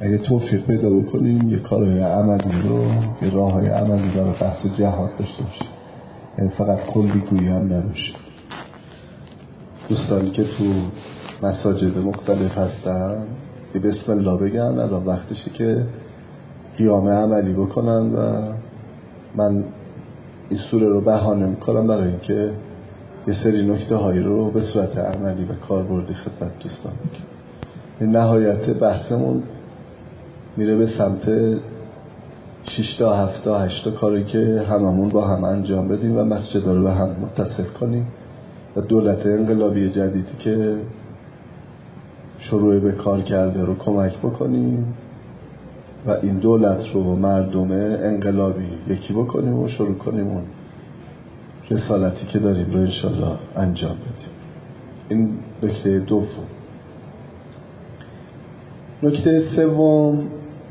اگه توفیق پیدا بکنیم یه کارهای عملی رو، یه راههای عملی برای بحث جهاد داشته باشیم، یعنی فقط کلی گویی هم نباشه. دوستانی که تو مساجد مختلف هستن یه بسم الله بگن، الان وقتشه که قیام عملی بکنن و من این سوره رو بهانه میکنم برای اینکه یه سری نکته هایی رو به صورت عملی و کاربردی خدمت دوستان میگم. این نهایت بحثمون میره به سمت 6 تا 7 تا 8 تا کاری که هممون با هم انجام بدیم و مسجد رو به هم متصل کنیم و دولت انقلابی جدیدی که شروع به کار کرده رو کمک بکنیم و این دولت رو با مردم انقلابی یکی بکنیم و شروع کنیم اون رسالتی که داریم رو انشالله انجام بدیم. این نکته دوم. نکته سوم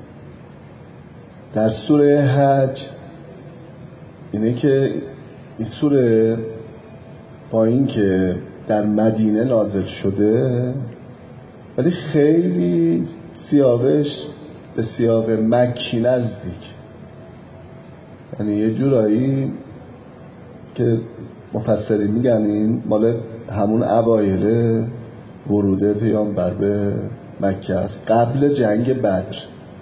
در سوره حج اینه که این سوره با این که در مدینه نازل شده ولی خیلی سیاقش به سیاق مکی نزدیک، یعنی یه جورایی که مفسرین میگن این مال همون اوایل ورود پیامبر به مکه است، قبل جنگ بدر.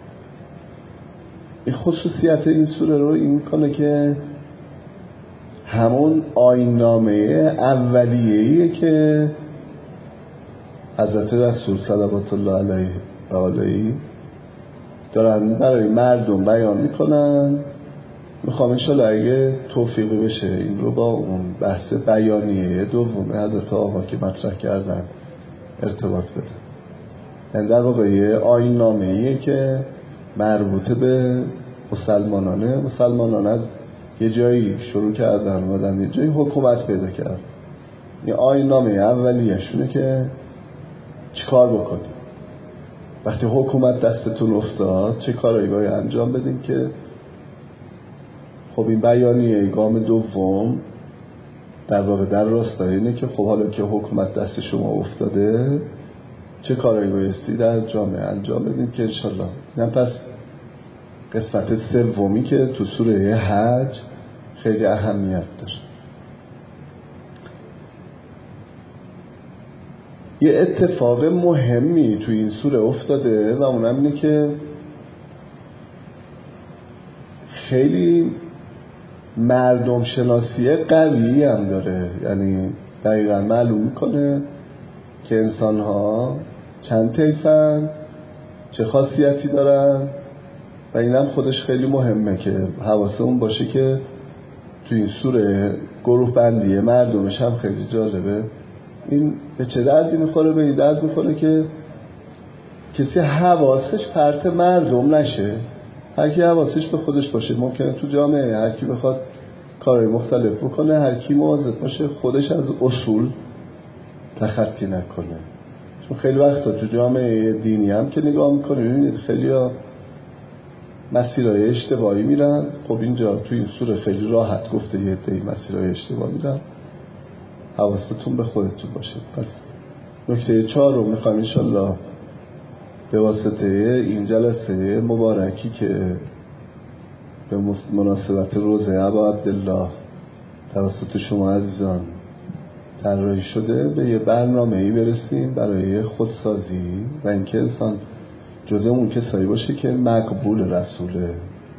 این خصوصیت این سوره رو این کنه که همون آیین‌نامه اولیه‌ایه که حضرت رسول صلوات الله علیه و آله دارن برای مردم بیان میکنن. میخوام انشالله اگه توفیقی بشه این رو با اون بحث بیانیه دوم حضرت آقا که مطرح کردن ارتباط بده. یعنی در واقع یه آیین‌نامه‌ایه که مربوط به مسلمانان از یه جایی شروع کردن و در یه جایی حکومت پیدا کردن. این آیین‌نامه اولیه‌شونه که چیکار بکنیم وقتی حکومت دستتون افتاد، چه کارایی باید انجام بدیم. که خب این بیانیه گام دوم در واقع در راستای اینه که خب حالا که حکومت دست شما افتاده چه کارایی بایستی در جامعه انجام بدید که انشالله اینم پس قسمت سومی که تو سوره حج خیلی اهمیت داره. یه اتفاق مهمی تو این سوره افتاده و اونم اینه که خیلی مردم شناسی قوی هم داره، یعنی دقیقا معلوم میکنه که انسان ها چند طیفن، چه خاصیتی دارن و اینم خودش خیلی مهمه که حواسمون باشه که تو این سوره گروه بندی مردمش هم خیلی جالبه. این به چه دردی میخوره؟ به این درد میخوره که کسی حواسش پرت مردم نشه، هر کی حواسش به خودش باشه. ممکنه تو جامعه هر کی بخواد کارهای مختلف بکنه، هر کی مواظب باشه خودش از اصول تخطی نکنه. چون خیلی وقتا تو جامعه دینی هم که نگاه میکنه میبینید خیلی ها مسیرهای اشتباهی میرن. خب اینجا تو این سوره خیلی راحت گفته یه عده‌ای مسیرهای اشتباهی میرن، حواستون به خودتون باشه. پس نکته 4 رو میخوایم انشالله به واسطه این جلسه مبارکی که به مناسبت روزه ابا عبدالله توسط شما عزیزان طراحی شده به یه برنامه‌ای برسیم برای خودسازی و اینکه انسان جزء اون کسایی باشه که مقبول رسوله.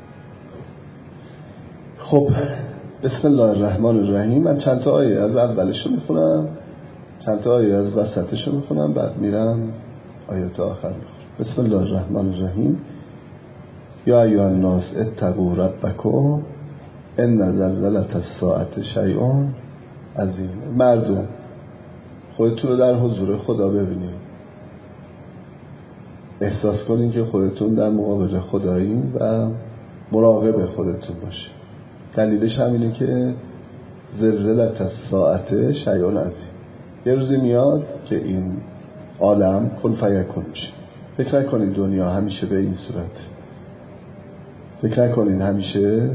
خب بسم الله الرحمن الرحیم. من چند تا آیه از اولش رو میخونم، چند تا آیه از وسطش رو میخونم، بعد میرم آیات آخر میخونم. بسم الله الرحمن الرحیم. یا ایها الناس اتقوا ربکم ان زلزله الساعة شیء عظیم. مردم خودتون رو در حضور خدا ببینید، احساس کنین که خودتون در مقابل خدایین و مراقب خودتون باشین. دلیلش همینه که زلزله الساعة شیء عظیم، یه روزی میاد که این عالم کن فیکون میشه. فکر نکنین دنیا همیشه به این صورت، فکر نکنین همیشه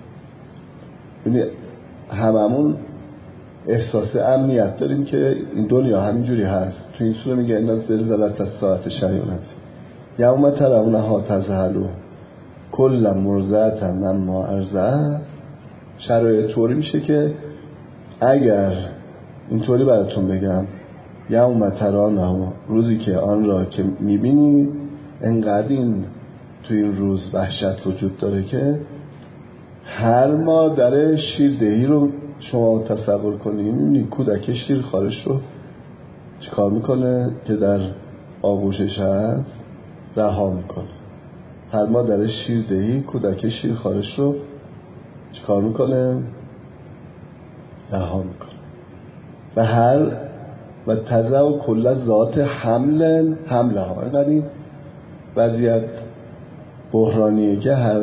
هممون احساس امنیت داریم که این دنیا همینجوری هست. تو این سوره میگه ان زلزله الساعة شیء عظیم، یوم ترونها تذهل کل مرضعة عما ارضعت. شرایط طوری میشه که اگر اینطوری براتون بگم، یوم ترونها، روزی که آن را که میبینی، انقدر این تو این روز وحشت وجود داره که هر مادر شیردهی رو شما تصور کنید، میبینی کودک شیرخوارش رو چیکار میکنه که در آغوشش هست؟ رها میکنه. هر مادر شیردهی کودک شیرخوارش رو چیکار میکنه؟ رها میکنه. و تزه و کل ذات حمله ها. اینقدر این وضعیت بحرانیه که هر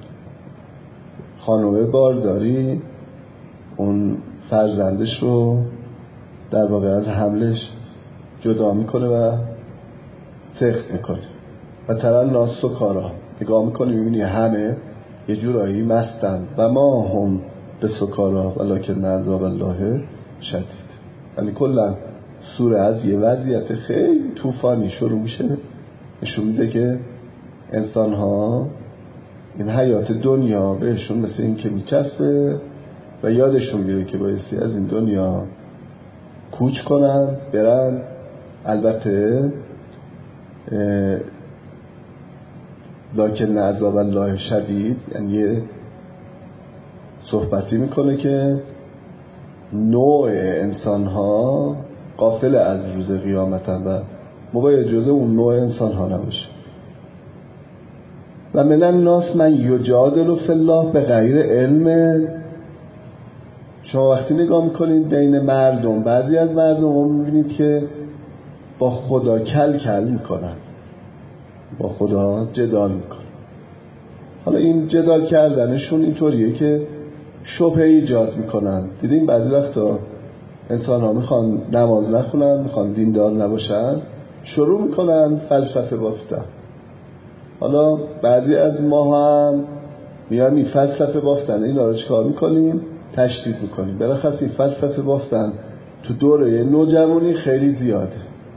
خانومه بارداری اون فرزندش رو در واقع از حملش جدا میکنه و سخت میکنه. و ترى ناس سکارا، نگاه میکنی میبینی همه یه جورایی مستن و ما هم به سکارا ولکن عذاب الله شدید. یعنی کلا سوره از یه وضعیت خیلی طوفانی شروع میشه، نشون میده که انسان ها این حیات دنیا بهشون مثل این که میچسبه و یادشون میره که بایستی از این دنیا کوچ کنن برن. البته لکن عذاب الله شدید، یعنی یه صحبتی میکنه که نوع انسان ها غافل از روز قیامتن و ما باید جزء اون نوع انسان ها نباشه. و من الناس من یجادل فی الله به غیر علم. شما وقتی نگاه میکنید بین مردم، بعضی از مردم رو میبینید که با خدا کل میکنن، با خدا جدال میکنن. حالا این جدال کردنشون اینطوریه که شبهه ایجاد میکنن. دیدین بعضی وقتا انسان ها میخوان نماز نخونن، میخوان دیندار نباشن، شروع میکنن فلسفه بافتن. حالا بعضی از ما هم میان این فلسفه بافتن اینا رو چکار میکنیم؟ تشدید میکنیم. بلخص این فلسفه بافتن تو دوره نوجوانی خیلی زیاده.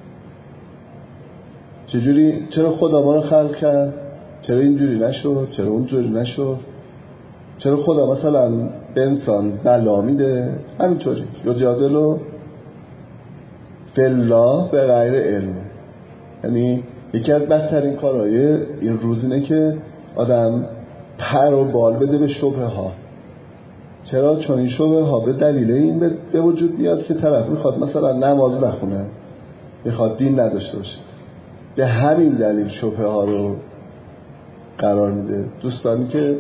چجوری؟ چرا خدا ما رو خلق کرد؟ چرا اینجوری نشد؟ چرا اونجوری نشد؟ چرا خدا مثلا به انسان بلا میده؟ همینطوری یجادلو فی الله به غیر علم. یعنی یکی از بدترین کارهای این روز اینه که آدم پر و بال بده به شبهه ها. چرا؟ چون این شبهه ها به دلیل این به وجود میاد که طرف میخواد مثلا نماز نخونه، میخواد دین نداشته باشه، به همین دلیل شبهه ها رو قرار میده. دوستانی که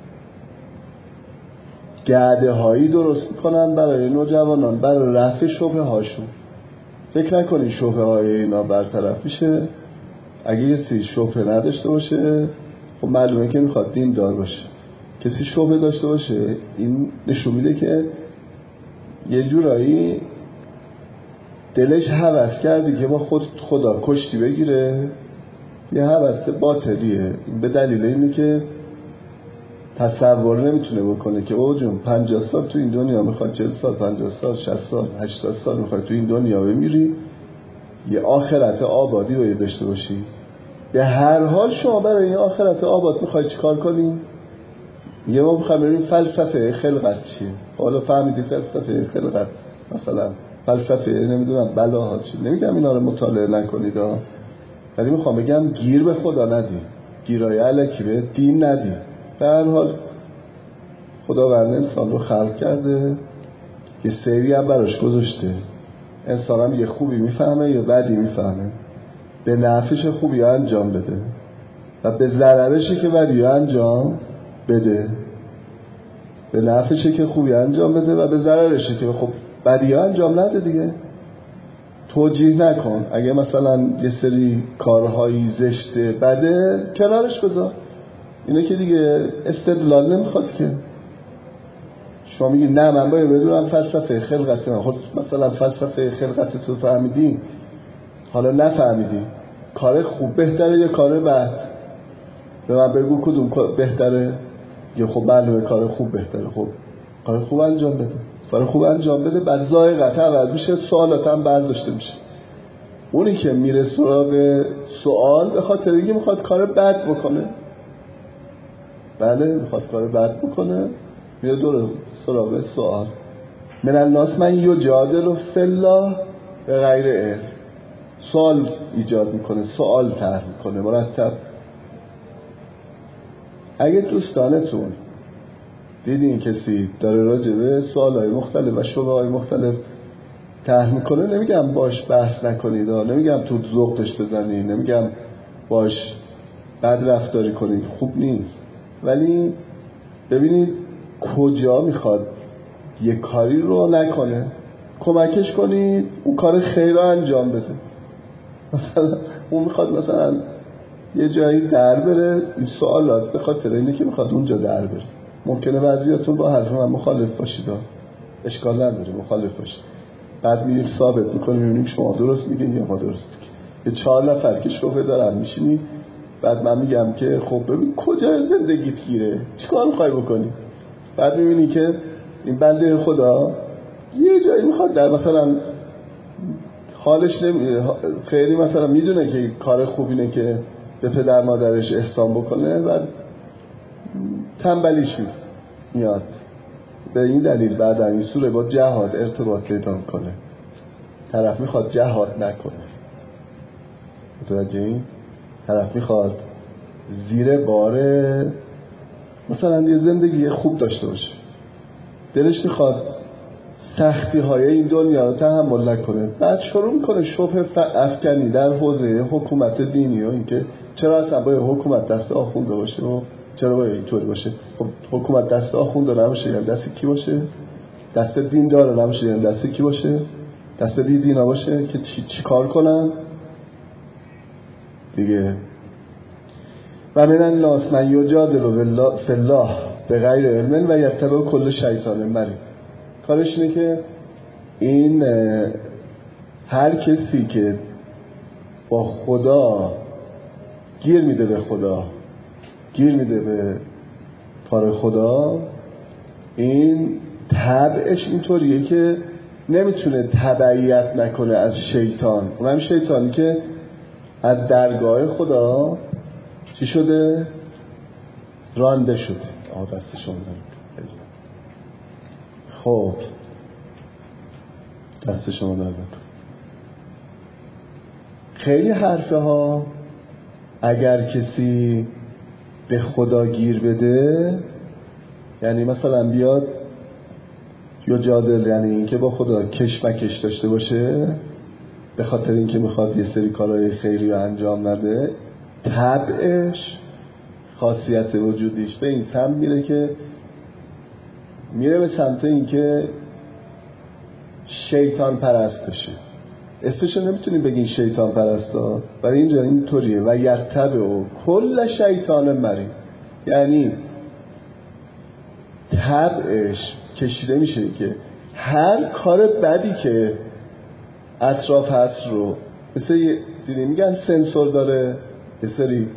گرده هایی درست میکنن برای نوجوانان برای رفع شبهه هاشون، فکر نکنید شبهه های اینا برطرف میشه. اگه کسی شبهه نداشته باشه، خب معلومه که میخواد دین دار باشه. کسی شبهه داشته باشه، این نشون میده که یه جورایی دلش هوس کردی که با خدا کشتی بگیره. یه هوس باطلیه. به دلیل اینه که تصور نمیتونه بکنه که او جون 50 سال تو این دنیا میخواد، 40 سال 50 سال 60 سال 80 سال میخواد تو این دنیا بمیری، یه آخرت آبادی باید داشته باشی. به هر حال شما برای این آخرت آباد میخوای چیکار کنی؟ یه ما میخوایم بریم فلسفه خلقت چیه. حالا فهمیدی فلسفه خلقت مثلا فلسفه نمیدونم بلاها چی، نمیگم اینا رو مطالعه نکنید ها، ولی میخوام بگم گیر به خدا ندی، گیرای الکی به دین ندی. به هر حال خداوند انسان رو خلق کرده، یه سری هم براش گذاشته. انسان هم یه خوبی میفهمه یا بدی میفهمه، به نفعش خوبی انجام بده و به ضررشه که بدی انجام بده. به نفعشه که خوبی انجام بده و به ضررشه که خب بدی انجام نده دیگه. توجیه نکن. اگه مثلا یه سری کارهایی زشته بده کنارش بذار، اینه که دیگه استدلال نمیخواد که شما میگی نه من باید بدونم فلسفه خلقت. خب مثلا فلسفه خلقت تو فهمیدی، حالا نفهمیدی، کار خوب بهتره یا کار بد؟ به من بگو کدوم بهتره. یا خب معلومه کار خوب بهتره. خب کار خوب انجام بده، کار خوب انجام بده، بعد ذائقت عوض میشه، سوالات هم برداشته میشه. اونی که میره سراغ سوال به خاطر اینکه میخواد کار بد بکنه. بله میخواد کار بد بکنه، میره دور سراغ سوال. من الناس من یجادل فی الله به غیر علم، سوال ایجاد میکنه، سوال طرح میکنه مرتب. اگه دوستانتون دیدین کسی داره راجع به سوالهای مختلف و شبههای مختلف طرح میکنه، نمیگم باش بحث نکنید، نمیگم تو ذوقش بزنید، نمیگم باش بد رفتاری کنید، خوب نیست، ولی ببینید کجا میخواد یه کاری رو نکنه، کمکش کنید اون کار خیر رو انجام بده. مثلا اون میخواد مثلا یه جایی در بره، این سوالات به خاطر اینه که میخواد اونجا در بره. ممکنه بعضیاتون با حرف من مخالف باشید، اشکال نداره مخالف باشید، بعد میریم ثابت میکنیم میبینیم شما درست میگین یا ما درست میگیم. یه 4 نفر که شبهه دارن میشینی، بعد من میگم که خب ببین کجا زندگیت گیره، چیکار میخوای بکنی؟ بعد میبینی که این بنده خدا یه جایی میخواد در مثلا حالش خیلی مثلا میدونه که کار خوبینه که به پدر مادرش احسان بکنه و تنبلیش میاد. به این دلیل بعد این سوره با جهاد ارتباط پیدا کنه. طرف میخواد جهاد نکنه، متوجه این؟ طرف میخواد زیر بار مثلا یه زندگی خوب داشته باشه، دلش میخواد سختی های این دنیا رو تحمل نکنه. بعد شروع میکنه شبه افکنی در حوزه حکومت دینی و اینکه چرا اصلا باید حکومت دست آخونده باشه و چرا باید اینطوری باشه. خب حکومت دست آخونده نباشه یعنی دست کی باشه؟ دست دین داره نباشه یعنی دست کی باشه؟ دست بی دینا باشه که چی کار کنن دیگه. و من الناس من یجادل فی الله به غیر علم و یتبع کل شیطان مرید. کارش اینه که این هر کسی که با خدا گیر میده، به خدا گیر میده، به کار خدا، این طبعش اینطوریه که نمیتونه تبعیت نکنه از شیطان. اونم شیطانی که از درگاه خدا چی شده؟ رانده شده. دستشون دارم. خب دست شما درد نکنه. خیلی حرفه ها اگر کسی به خدا گیر بده، یعنی مثلا بیاد یجادل، یعنی این که با خدا کشمکش داشته باشه به خاطر اینکه میخواد یه سری کارهای خیری رو انجام نده، طبعش خاصیت وجودیش به این سمت میره که میره به سمت اینکه شیطان پرست بشه. اسمشو نمیتونیم بگین شیطان پرستا، برای اینجا اینطوریه و یتبع کل شیطان مرید، یعنی طبعش کشیده میشه که هر کار بدی که اطراف هست رو، مثل دیدی میگن سنسور داره، یه سری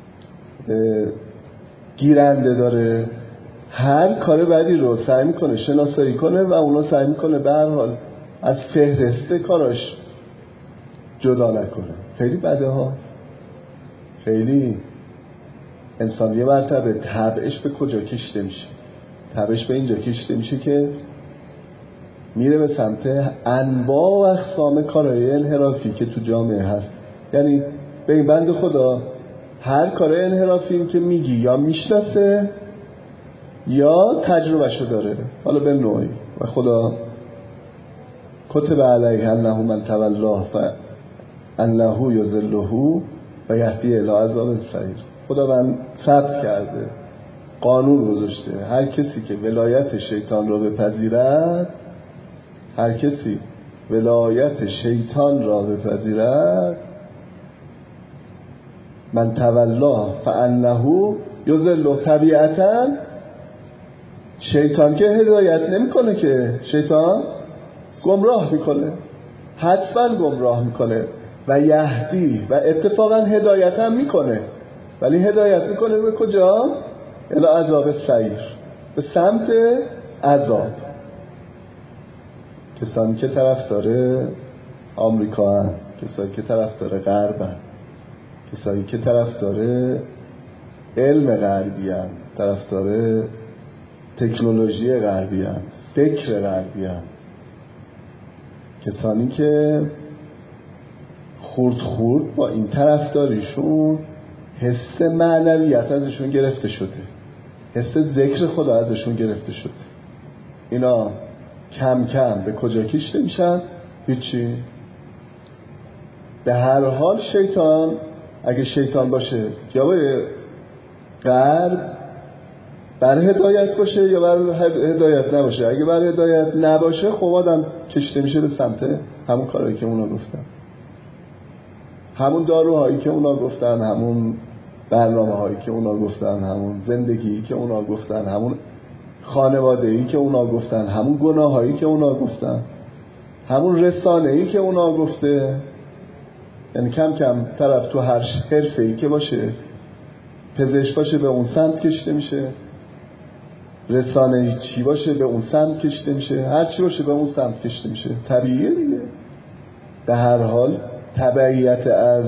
گیرنده داره، هر کار بدی رو سعی میکنه شناسایی کنه و اونا سعی میکنه به هر حال از فهرست کاراش جدا نکنه. خیلی بده ها، خیلی. انسان یه مرتبه طبعش به کجا کشیده میشه؟ طبعش به اینجا کشیده میشه که میره به سمت انواع و اقسام کارهای انحرافی که تو جامعه هست. یعنی به این بند خدا هر کار انحرافی که میگی یا میشناسه یا تجربهشو داره، حالا به نوعی، و خدا کتب علیه انه من تولاه فانه یضله و یهدی الی عذاب السعیر. خدا من ثبت کرده، قانون گذاشته، هر کسی که ولایت شیطان را بپذیرد، هر کسی ولایت شیطان را بپذیرد، من تولاه فانه یضله. طبیعتا شیطان که هدایت نمیکنه، که شیطان گمراه میکنه، حتما گمراه میکنه و یهدی، و اتفاقا هدایت هم میکنه، ولی هدایت میکنه به کجا؟ الی عذاب السعیر، به سمت عذاب. کسانی که طرفدار آمریکا هستند، کسانی که طرفدار غرب هستند، کسایی که طرفدار علم غربی هستند، طرفدار تکنولوژی غربی هستند، فکر غربی هستند، کسانی که خورد با این طرفداریشون حس معنویت ازشون گرفته شده، حس ذکر خدا ازشون گرفته شده. اینا کم کم به کجا کشیده میشن؟ هیچی. به هر حال شیطان، اگه شیطان باشه یا باید غرب بر هدایت باشه یا بر هدایت نباشه. اگه بر هدایت نباشه خب آدم کشیده میشه به سمت همون کارهایی که اونا گفتن، همون داروهایی که اونا گفتن، همون برنامه هایی که اونا گفتن، همون زندگی که اونا گفتن، همون خانواده‌ای که اونا گفتن، همون گناهایی که اونا گفتن، همون رسانه‌ای که اونا گفته. یعنی کم کم طرف تو هر حرفه‌ای که باشه، پزشک باشه به اون سمت کشیده میشه، رسانه‌ای چی باشه به اون سمت کشیده میشه، هر چی باشه به اون سمت کشیده میشه. طبیعیه دیگه. به هر حال تبعیت از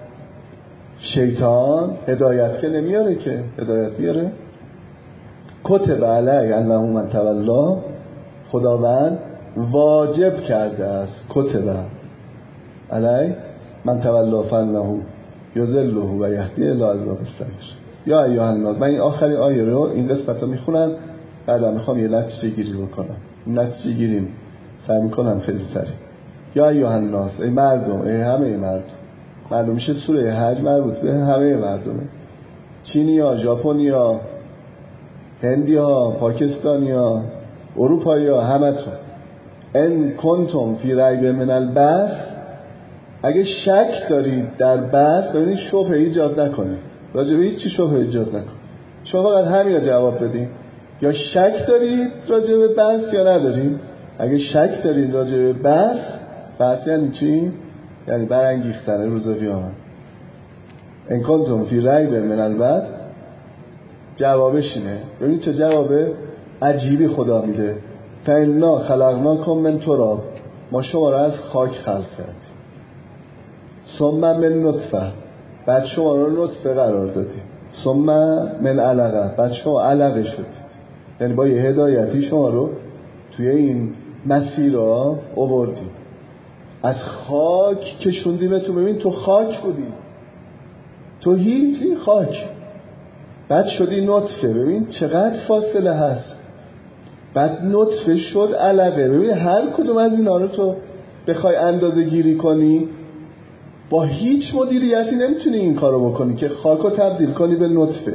شیطان هدایت که نمیاره، که هدایت بیاره. کتب علی انه من تولا، خداوند واجب کرده است، کتب علی من تولا فانه یضله و یهدی الی عذاب السعیر. یا ایها الناس، من این آخرین آیه رو، این قسمت رو میخونم، بعدا میخوام یه نتیجه گیری بکنم. نتیجه گیریم سعی میکنم خیلی سریع. یا ایها الناس، ای مردم، ای همه مردم میشه سوره حج مربوط به همه مردمه، چینیا، ژاپنیا، هندیا، پاکستانیا، اروپایا، همتون. ان کنتم فی ریب من البعث، اگه شک دارید در بعث، ببینید شبهه ایجاد نکنید، راجع به هیچ چی شبهه ایجاد نکنید، شما فقط همین رو جواب بدین. یا شک دارید راجع به بعث یا ندارید. اگه شک دارید راجع به بعث یعنی چی؟ یعنی برانگیختن روز قیامت. ان کنتم فی ریب من البعث، جوابش اینه. ببینید چه جواب عجیبی خدا میده. فانا خلقناکم من تراب، ما شما را از خاک خلق کردیم. ثم من نطفه، بعد شما را نطفه قرار دادیم. ثم من علقه، بعد شما علقه شدید. یعنی با یه هدایتی شما رو توی این مسیر را آوردیم، از خاک کشوندیم تو. ببین تو خاک بودی، تو هیچی خاک، بعد شدی نطفه. ببین چقدر فاصله هست. بعد نطفه شد علقه. ببین هر کدوم از اینا رو تو بخوای اندازه گیری کنی، با هیچ مدیریتی نمیتونی این کارو بکنی که خاک رو تبدیل کنی به نطفه،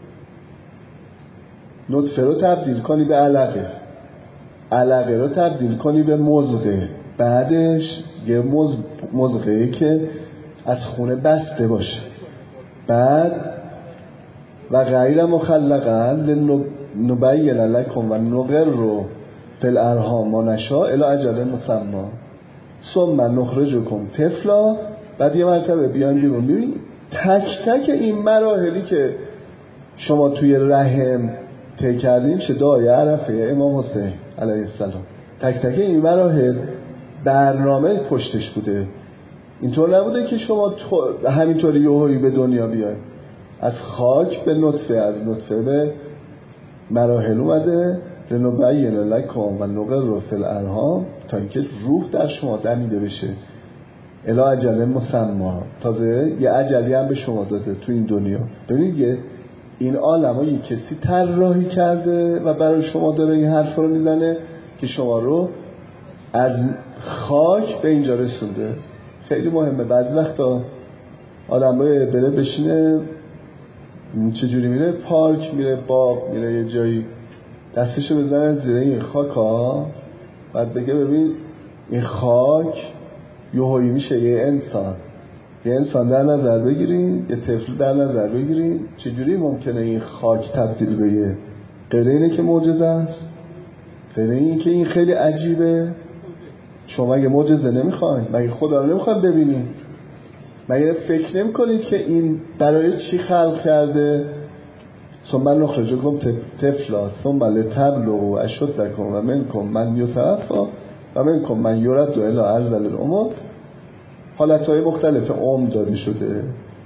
نطفه رو تبدیل کنی به علقه، علقه رو تبدیل کنی به مضغه، بعدش یه مضغه‌ای که از خونه بسته باشه، بعد و غیر مخلقا لنبین لکم و نقر فی الارحام ما نشاء الی اجل مسمی ثم نخرجکم طفلا. بعد یه مرتبه بیان بیرون. ببین تک تک این مراحلی که شما توی رحم طی کردیم شه دعای عرفه امام حسین علیه السلام. تک تک این مراحل برنامه پشتش بوده. اینطور نبوده که شما همینطوری یهویی به دنیا بیاید. از خاک به نطفه، از نطفه به مراحل اومده. لنبین لکم و نقر فی الارحام، تا اینکه روح در شما دمیده بشه الی اجل مسمی، تازه یه اجلی هم به شما داده تو این دنیا. ببینید این عالمو یه کسی طراحی کرده و برای شما داره این حرف رو میزنه که شما رو از خاک به اینجا رسونده. خیلی مهمه. بعضی وقتا آدم باید بره بشینه، چجوری میره پارک، میره باغ، میره یه جایی، دستشو بزنه زیر این خاکا، بعد بگه ببین این خاک یهویی میشه یه انسان در نظر بگیرین، یه طفل در نظر بگیرین. چجوری ممکنه این خاک تبدیل به یه؟ غیر اینه که معجزه است، غیر اینه که این خیلی عجیبه. شما مگه معجزه نمیخواین؟ مگه خدا رو نمیخواین ببینین؟ مگه فکر نمی کنید که این برای چی خلق کرده؟ ثم نخرجکم طفلا ثم لتبلغوا اشدکم و منکم من یتوفی و منکم من یرد الی ارذل العمر. حالتهای مختلف عمر داده شده.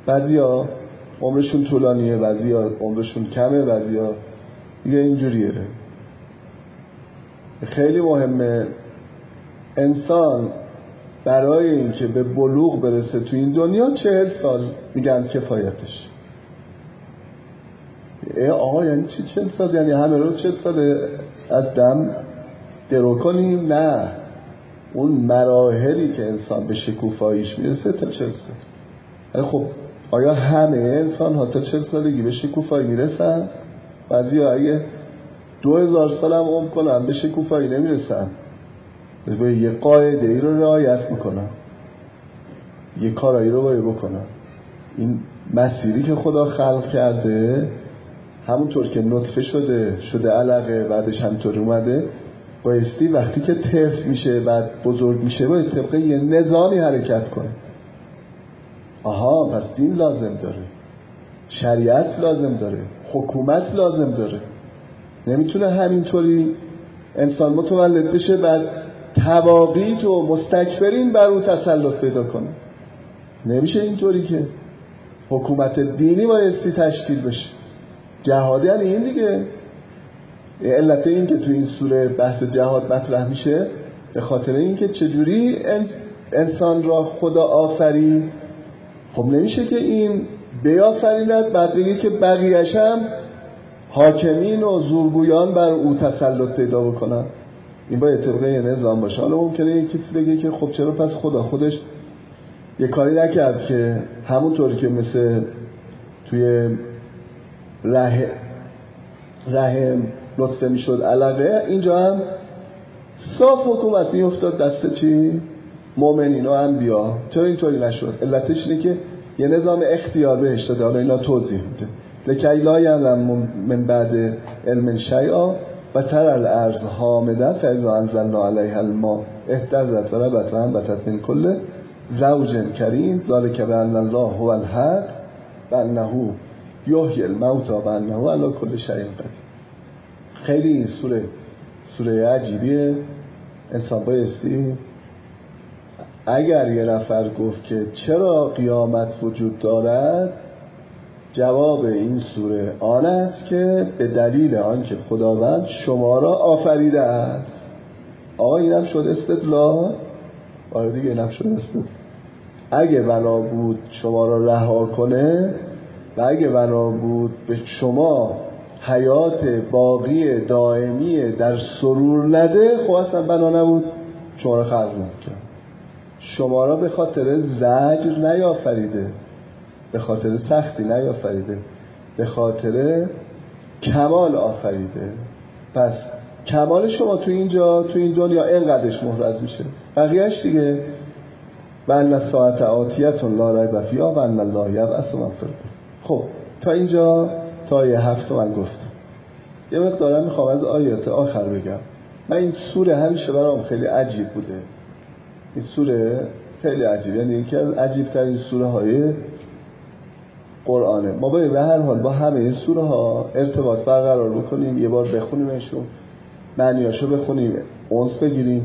بعضیا عمرشون طولانیه، بعضیا عمرشون کمه، بعضیا دیگه اینجوریه. خیلی مهمه انسان برای اینکه به بلوغ برسه تو این دنیا 40 سال میگن کفایتش. آقا یعنی چی 40 سال؟ یعنی همه رو 40 سال از دم درو کنیم؟ نه، اون مراحلی که انسان به شکوفاییش میرسه تا 40 سال. خب آیا همه انسان ها تا 40 سالگی به شکوفایی میرسن؟ بعضی ها اگه 2000 سال هم عمر کنن به شکوفایی نمیرسن. یه قاعده ای رو رعایت میکنن، یه کارایی رو باید بکنن. این مسیری که خدا خلق کرده همونطور که نطفه شده علقه، بعدش همطور اومده، بایستی وقتی که طفل میشه بعد بزرگ میشه باید طبق یه نظامی حرکت کنه. پس دین لازم داره، شریعت لازم داره، حکومت لازم داره. نمیتونه همینطوری انسان متولد بشه بعد تواقیت و مستکبرین بر او تسلط پیدا کنه. نمیشه اینطوری که حکومت دینی بایستی تشکیل بشه. جهاد یعنی این دیگه. علت این که تو این سوره بحث جهاد مطرح میشه به خاطر این که چجوری انسان را خدا آفرید. خب نمیشه که این بیافریند بعد بگه که بقیه‌اش هم حاکمین و زورگویان بر او تسلط پیدا بکنن. این باید طبقه نظام باشه. حالا ممکنه یک کسی بگه که خب چرا پس خدا خودش یه کاری نکرد که همونطوری که مثل توی رحم نطفه میشد علقه، اینجا هم صاف حکومت میافتاد دست چی؟ مؤمنین و انبیا. چرا اینطوری نشد؟ علتش اینه که یه نظام اختیار بهش داده. حالا اینا توضیح میده. لکی لا یعلم من بعد علم شیئا و تری الارض هامده فاذا انزلنا علیها الماء اهتزت و ربت و انبتت من کل زوج کریم ذلک بان الله هو الحق و انه یحیی الموتى و انه علی کل شیء قدیر. خیلی این سوره عجیبیه. انسان بایستی اگر یه نفر گفت که چرا قیامت وجود دارد، جواب این سوره آن است که به دلیل آنکه خداوند شما را آفریده است. اینم شد استدلال. دیگه اینم شد استدلال. اگه بنا بود شما را رها کنه و اگه بنا بود به شما حیات باقی دائمی در سرور نده، خب اصلا بنا نبود شما را خلق نکرد. شما را به خاطر زجر نیافریده، به خاطر سختی نیافریده، به خاطر کمال آفریده. پس کمال شما تو این دنیا اینقدرش محرز میشه، بقیهش دیگه و ان الساعة آتیة لا ریب فیها و ان الله یبعث من فی القبور. خب تا اینجا تا آیه 7 من گفتم. یه مقدارم میخوام از آیات آخر بگم. من این سوره همیشه برام خیلی عجیب بوده. این سوره خیلی عجیب، یعنی یکی از عجیب ترین سوره های قرآنه. ما باید به هر حال با همه این سوره ها ارتباط برقرار بکنیم، یه بار بخونیمشون، معنیاشو بخونیم، اونس بگیریم.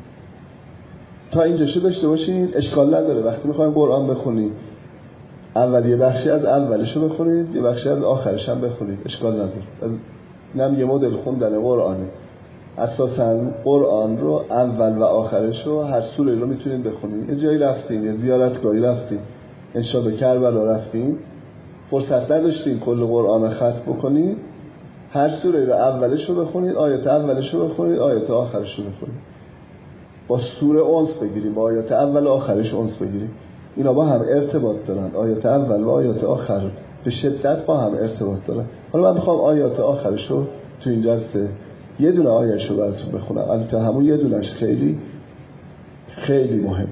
تا اینجاشو داشته باشین اشکال نداره. وقتی میخوایم قرآن بخونیم اول یه بخشی از اولشو بخونید، یه بخشی از آخرش هم بخونید، اشکال نداره. اینم یه مدل خوندن قرآنه. اساساً قرآن رو اول و آخرش رو هر سوره رو میتونید بخونید. یه جایی رفتین، یه زیارتگاهی رفتین، انشاءالله کربلا رفتین، فرصت نداشتین کل قرآن ختم بکنید، هر سوره رو اولش رو بخونید، آیات اولش رو بخونید، آیات آخرش رو بخونید. با سوره انس بگیریم، با آیات اول و آخرش انس بگیریم. اینا با هم ارتباط دارن. آیات اول و آیات آخر به شدت با هم ارتباط دارن. حالا من میخوام آیات آخرش رو تو این جلسه یه دونه آیه‌اش رو براتون بخونم. البته همون یه دونهش خیلی خیلی مهمه.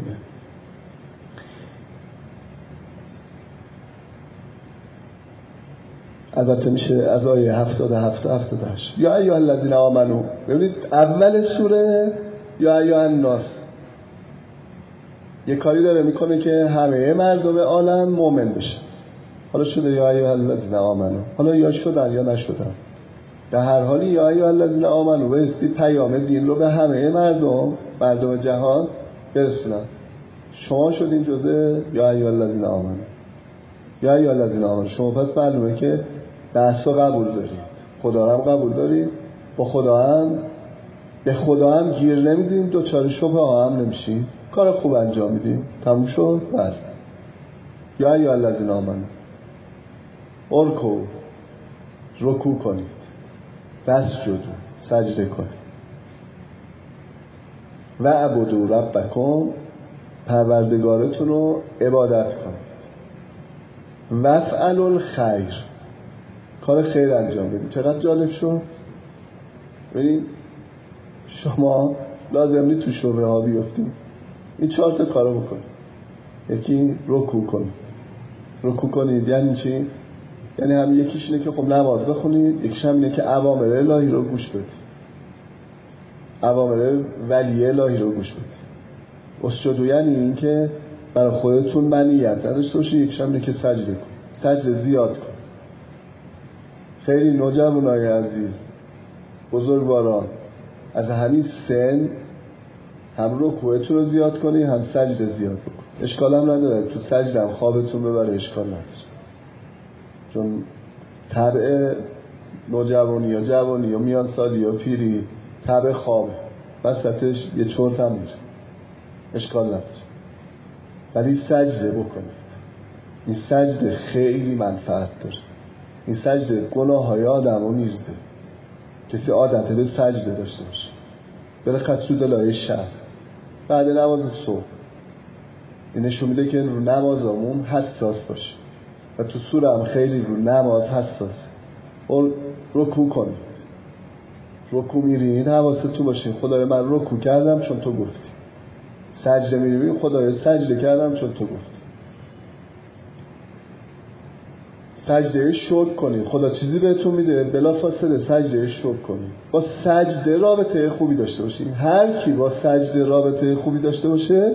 البته میشه از آیه 77 تا 78. یا ایها الذین آمنو. ببینید اول سوره یا ایها الناس یه کاری داره میکنه که همه مردم عالم مؤمن بشه. حالا شده یا ایها الذین آمنو، حالا یا شدن یا نشدن، در هر حالی یا ایها الذین آمنو بایستی پیام دین رو به همه مردم جهان برسونن. شما شدین جزء یا ایها الذین آمنو. یا الذین آمنوا. شما پس معلومه که بحثا قبول دارید، خدا رو هم قبول دارید، با خدا هم به خدا هم گیر نمیدیم، دوچار شبه هم نمیشیم، کار خوب انجام میدیم، تموم شد. بله. یا الذین آمنوا ارکعوا، رکوع کنید، واسجدوا، سجده کنید، و اعبدوا ربکم، پروردگارتون رو عبادت کنید، وافعلوا الخیر، کار خیر انجام بدید. چقدر جالب شد. ببینید شما لازم نیست تو شبهه ها بیفتید، این 4 تا کارو بکنید. یکی رکوع کنید. رکوع کنید یعنی چی؟ یعنی هم یکیش اینه که خب نماز بخونید، یکیش هم اینه که اوامر الهی رو گوش بدید، اوامر ولی الهی رو گوش بدید. اسجدوا یعنی این که برای خودتون منیت نداشته باشید، یکیش هم اینه که سجده کن، سجده زیاد کن. خیلی نوجوانای عزیز، بزرگواران، از همین سن هم رکوعتون رو زیاد کنی، هم سجده زیاد بکن. اشکال هم نداره تو سجده هم خوابتون ببره، اشکال نداره، چون طبع نوجوانی یا جوانی یا میان سالی یا پیری طبع خوابه، وسطش یه چرت هم میره، اشکال نداره. ولی سجده بکنید. این سجده خیلی منفعت داره. این سجده گناه های آدم رو میرزه. کسی عادت به سجده داشته باشه، بالاخص تو دلای شب بعد نماز صبح، این نشون میده که رو نمازمون حساس باشه و تو سوره هم خیلی رو نماز حساسه. رکوع کنید. رکوع میرین حواستون باشه خدای من رکوع کردم چون تو گفتی. سجده میرین خدای سجده کردم چون تو گفتی. سجده شکر کنید. خدا چیزی بهتون میده بلافاصله سجده شکر کنید. با سجده رابطه خوبی داشته باشید. هر کی با سجده رابطه خوبی داشته باشه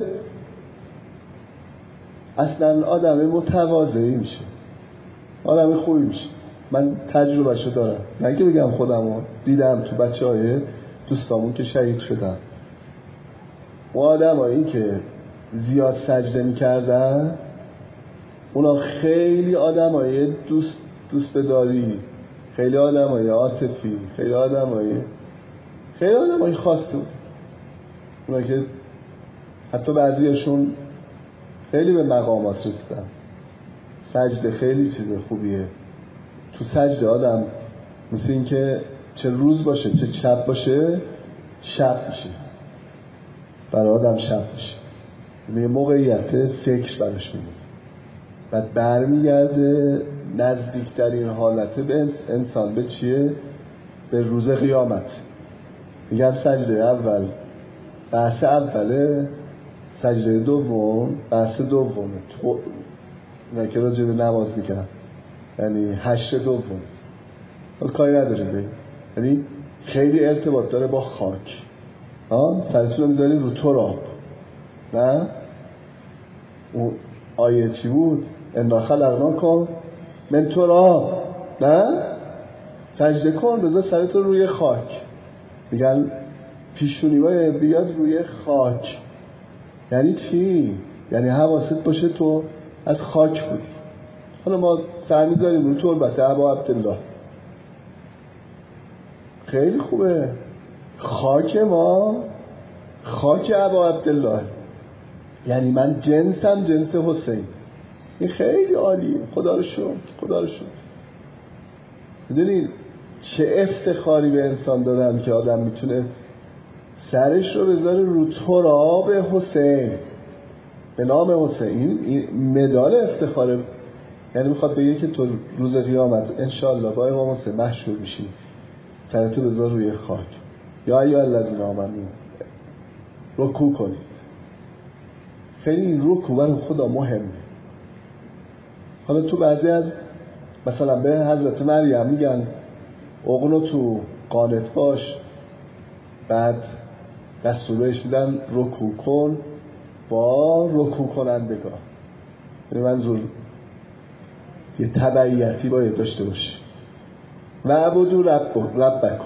اصلا آدم متواضعی میشه، آدم خوبی میشه. من تجربهشو دارم، نه که بگم خودمو دیدم تو بچهای دوستامون که شهید شدن. اون آدمایی که زیاد سجده میکردن اونا خیلی آدمای دوست داری، خیلی آدمای عاطفی، خیلی آدمای خاصی بود. اونا که حتی بعضیاشون خیلی به مقامات رسیدن. سجده خیلی چیز خوبیه. تو سجده آدم مثل این که چه روز باشه چه شب باشه شب میشه، برای آدم شب میشه، یه موقعیت فکر براش میمونه، بعد برمیگرده نزدیکترین حالت به انسان به چیه؟ به روز قیامت. میگن سجده اول بحث اوله، سجده دوم بحث دومه. نه که راجع به نماز میگن، یعنی حشر دوم. کاری نداره به، یعنی خیلی ارتباط داره با خاک. سرتون رو میذارین رو تراب. نه اون آیه چی بود؟ انا خلقناکم من تراب. نه سجده کن، بذار سرتون روی خاک. میگن پیشونی باید بیاد روی خاک. یعنی چی؟ یعنی حواست باشه تو از خاک بودی. حالا ما سر میذاریم رو تربت ابا عبدالله، خیلی خوبه. خاک ما خاک ابا عبدالله، یعنی من جنسم جنس حسین. این خیلی عالیه. خدا رو شکر، خدا رو شکر. میدونید چه افتخاری به انسان دادن که آدم میتونه سرش رو بذاره رو تراب حسین به نام حسین. این مدال افتخاره. یعنی میخواد بگه که تو روز قیامت انشالله با امام حسین محشور میشی، سرتو بذار روی خاک. یا ایها الذین آمنوا رکوع کنید. خیلی این رکوع برای خدا مهمه. حالا تو بعضی از مثلا به حضرت مریم میگن اقنتو قانت باش، بعد دستور بهش میدن رکوع کن با رکوع کنندگان. یعنی منظور یه تبعیتی باید داشته باشه. و اعبدوا ربکم،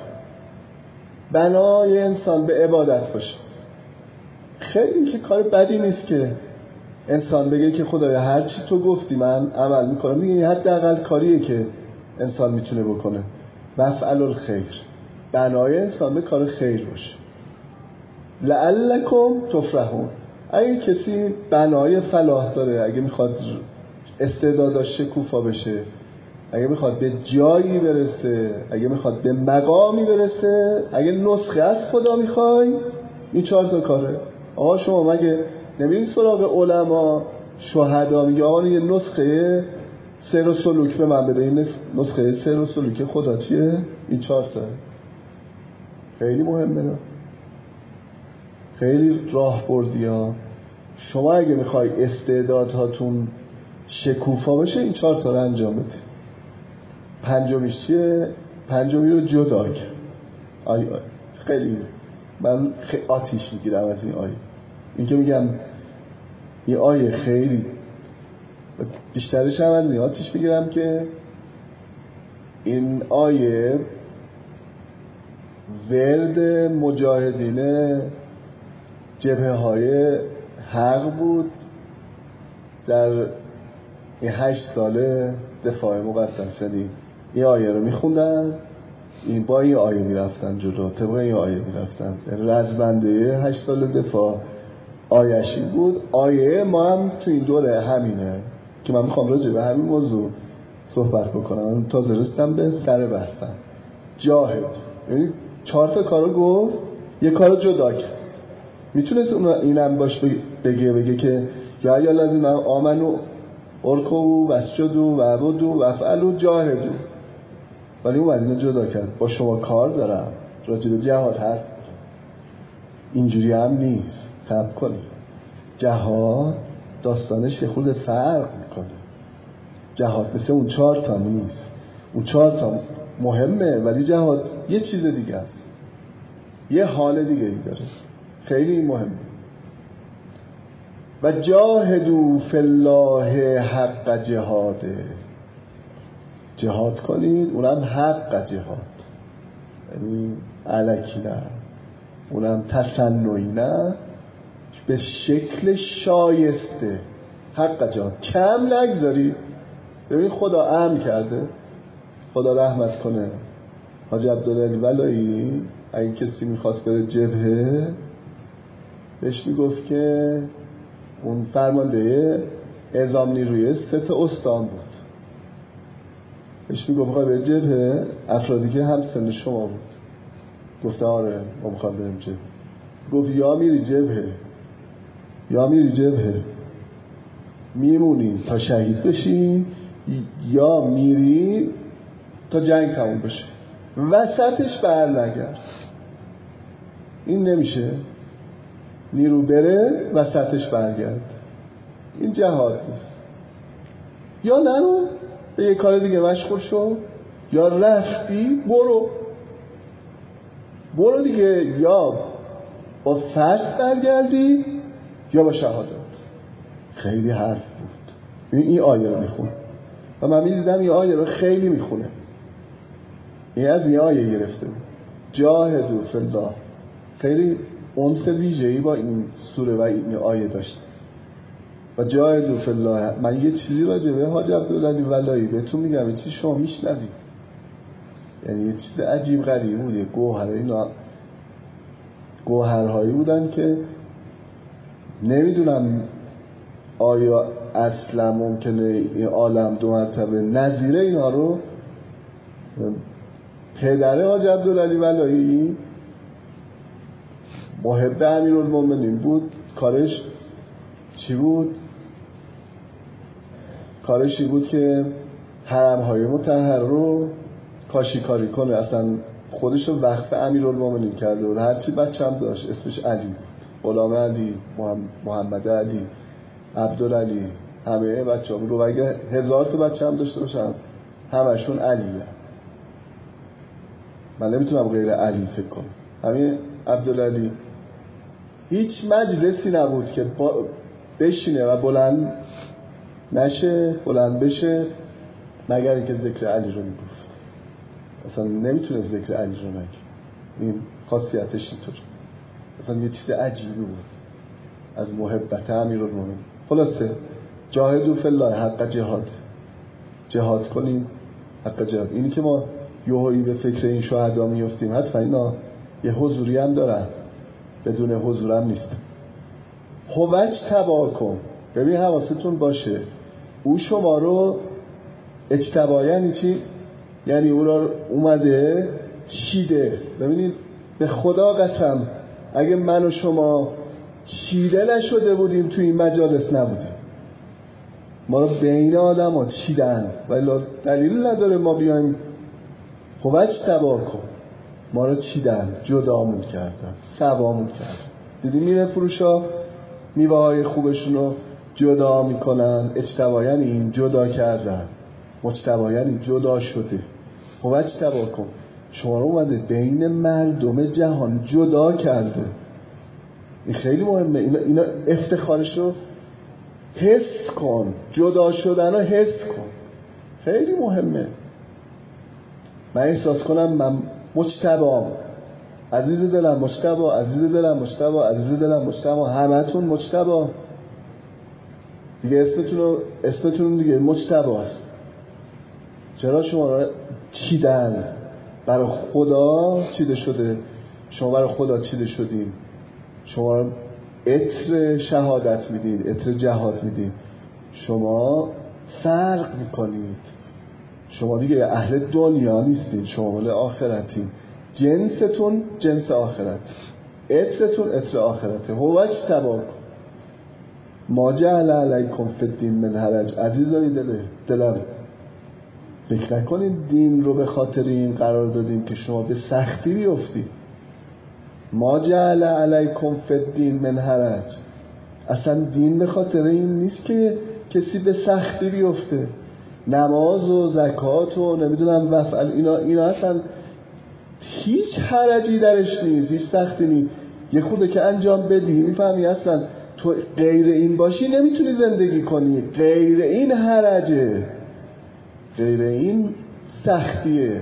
بنای انسان به عبادت باشه. خیلی که کار بدی نیست که انسان بگه که خدایا هر چی تو گفتی من عمل میکنم دیگه، این حداقل کاریه که انسان میتونه بکنه. وفعل الخیر، بنای انسان به کار خیر باشه. لعلکم تفلحون، اگه کسی بنای فلاح داره، اگه میخواد استعدادش شکوفا بشه، اگه میخواد به جایی برسه، اگه میخواد به مقامی برسه، اگه نسخه از خدا میخوای، این 4 تا کاره. آقا شما مگه نمیرین سراغ علما شهدا میگه آقا یه نسخه سیر و سلوک به من بده، این نسخه سیر و سلوک خدا چیه؟ این 4 تا. خیلی مهمه نه؟ خیلی راه بردی ها. شما اگه میخوای استعدادهاتون شکوفا بشه این 4 تا رو انجام بده. پنجمیش چیه؟ پنجمی رو جدا کرد. خیلی من آتیش میگیرم از این آیه. این که میگم این آیه خیلی بیشترش هم از این آتیش میگیرم که این آیه ورد مجاهدین جبهه های حق بود در این 8 ساله دفاع مقدس. این آیه رو میخوندن، این با این آیه میرفتن جلو، طبق این آیه میرفتن. رزمنده 8 سال دفاع آیه‌شی بود. آیه ما هم تو این دوره همینه که من میخوام راجع به همین موضوع صحبت بکنم. تازه رسیدم به سر بحثم. جاهد، یعنی 4 تا کارو گفت، یه کارو جدا کرد. میتونست اون اینم باش بگه که یا الذین آمنوا ارکعوا واسجدوا وعبدوا وافعلوا جاهدوا، ولی اون اینو جدا کرد. با شما کار دارم، راجع به جهاد حرف. اینجوری هم نیست. صبر کنید. جهاد داستانش یه خورده فرق میکنه. جهاد مثل اون 4 تا نیست. اون 4 تا مهمه، ولی جهاد یه چیز دیگه است، یه حال دیگه ای داره، خیلی مهمه. و جاهدوا فی الله حق جهاده، جهاد کنید، اونم حق جهاد، یعنی الکی نه، اونم تصنعی نه، به شکل شایسته حق جهاد. کم نگذارید. ببین خدا امر کرده، خدا رحمت کنه حاجی عبدالعلی ولایی، اگه کسی میخواست بره جبهه بهش میگفت که اون فرمانده اعزام نیروی 3 تا استان بود، بهش میگفت بخوای بره جبهه، افرادی که هم سن شما بود، گفته آره ما میخوام بریم جبهه. گفت یا میری جبهه یا میری جبهه میمونی تا شهید بشی، یا میری تا جنگ تموم بشه، وسطش بر نگرد. این نمیشه. نیرو بره وسطش برگرد، این جهاد نیست. یا نرو به یه کار دیگه مشغول شو، یا رفتی برو دیگه، یا با فتح برگردی یا با شهادت. خیلی حرف بود. این آیه رو میخونه و من میدیدم این آیه رو خیلی میخونه. این از این آیه گرفته بود. جاهدوا فی الله خیلی انس ویژه‌ای با این سوره و این آیه داشته. و جاهدوا فی الله، من یه چیزی راجع به حاج عبدالعلی ولایی بهتون میگم، یه چیزی شما میشنوید، یعنی یه چیز عجیب غریب بود. یه گوهرهایی بودن که نمیدونم آیا اصلا ممکنه این عالم 2 مرتبه نظیر اینا رو. پدر حاج عبدالعلی ولایی محب امیرالمومنین بود. کارش چی بود؟ کارش این بود که حرم‌های مطهر رو کاشیکاری کنه. اصلا خودش رو وقف امیرالمومنین کرده بود. هرچی بچه هم داشت اسمش علی بود، غلام علی، محمد علی، عبدالعلی، همه بچه هم رو. اگه 1000 تا بچه هم داشته باشن همشون علیه. من نمیتونم غیر علی فکر کنم. همین عبدالعلی. هیچ مجلسی نبود که بشینه و بلند نشه، بلند بشه، مگر اینکه ذکر علی رو میگفت. اصلا نمیتونه ذکر علی رو نگه. این خاصیتش اینطور. اصلا یه چیز عجیبی بود از محبت امیرالمومنین. خلاصه جاهدوا فی الله حق جهاد کنیم حق جهاد. اینی که ما یهویی به فکر این شهدا میافتیم، حتما اینا یه حضوری هم دارن، بدون حضور هم نیست. هوج تباکم، ببین حواستون باشه، او شما رو اجتبا یعنی چی؟ یعنی او را اومده چیده. ببینید به خدا قسم اگه من و شما چیده نشده بودیم تو این مجالس نبودیم. ما رو بین آدم ها چیدن ولی دلیل نداره ما بیایم. هوج تباکم، ما رو چیدن، جدامون کردن، سوامون کردن. دیدی میره فروشا میوه های خوبشون رو جدا میکنن. اجتبا یعنی این جدا کردن، مجتبا یعنی جدا شده. هوج تباکم، شما رو اومده بین مردم جهان جدا کرده. این خیلی مهمه. اینا افتخارش رو حس کن، جدا شدن رو حس کن، خیلی مهمه. من احساس کنم من مجتبام، عزیز دلم مجتبا، عزیز دلم مجتبا، عزیز دلم مجتبا، همتون مجتبا دیگه، اسمتون دیگه مجتباست. چرا شما رو چیدن؟ برای خدا چیده شده، شما برای خدا چیده شدیم. شما عطر شهادت میدید، عطر جهاد میدید، شما فرق میکنید. شما دیگه اهل دنیا نیستید، شما مال آخرتی. جنستون جنس آخرت، عطرتون عطر آخرته. هوج تباکم ما جعل علیکم فی الدین من حرج. عزیزانی دلم فکر نکنید دین رو به خاطر این قرار دادیم که شما به سختی بیفتید. ما جعل علیکم فی الدین من حرج، اصلا دین به خاطر این نیست که کسی به سختی بیفته. نماز و زکات و نمیدونم وفعل اینا اصلا هیچ حرجی درش نیست، هیچ سختی نیست. یه خورده که انجام بدی میفهمی اصلا تو غیر این باشی نمیتونی زندگی کنی. غیر این حرجه، غیر این سختیه،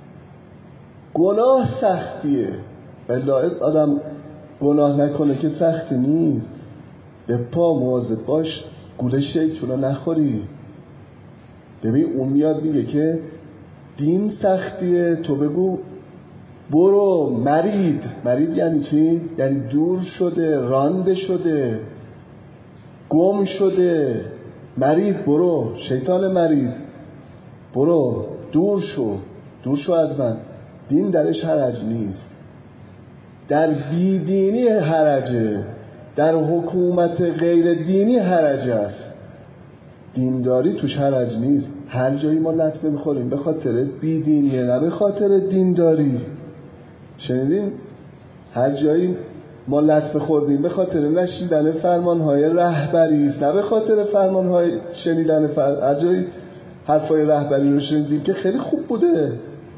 گناه سختیه. والله آدم گناه نکنه که سختی نیست. به پا مواظب باش گوله شیطونا نخوری. ببین اون میاد میگه که دین سختیه، تو بگو برو مرید یعنی چی؟ یعنی دور شده، رانده شده، گم شده. مرید برو، شیطان مرید برو، دور شو از من. دین درش حرج نیست. در بیدینی حرجه، در حکومت غیر دینی حرج است. دینداری توش حرج نیست. هر جایی ما لطمه میخوریم به خاطر بیدینیه، نه به خاطر دینداری. شنیدین؟ هر جایی ما لطمه خوردیم به خاطر نشیدن فرمانهای رهبری است، نه به خاطر فرمانهای شنیدن هر جایی حرفای رهبری رو شنیدیم که خیلی خوب بوده.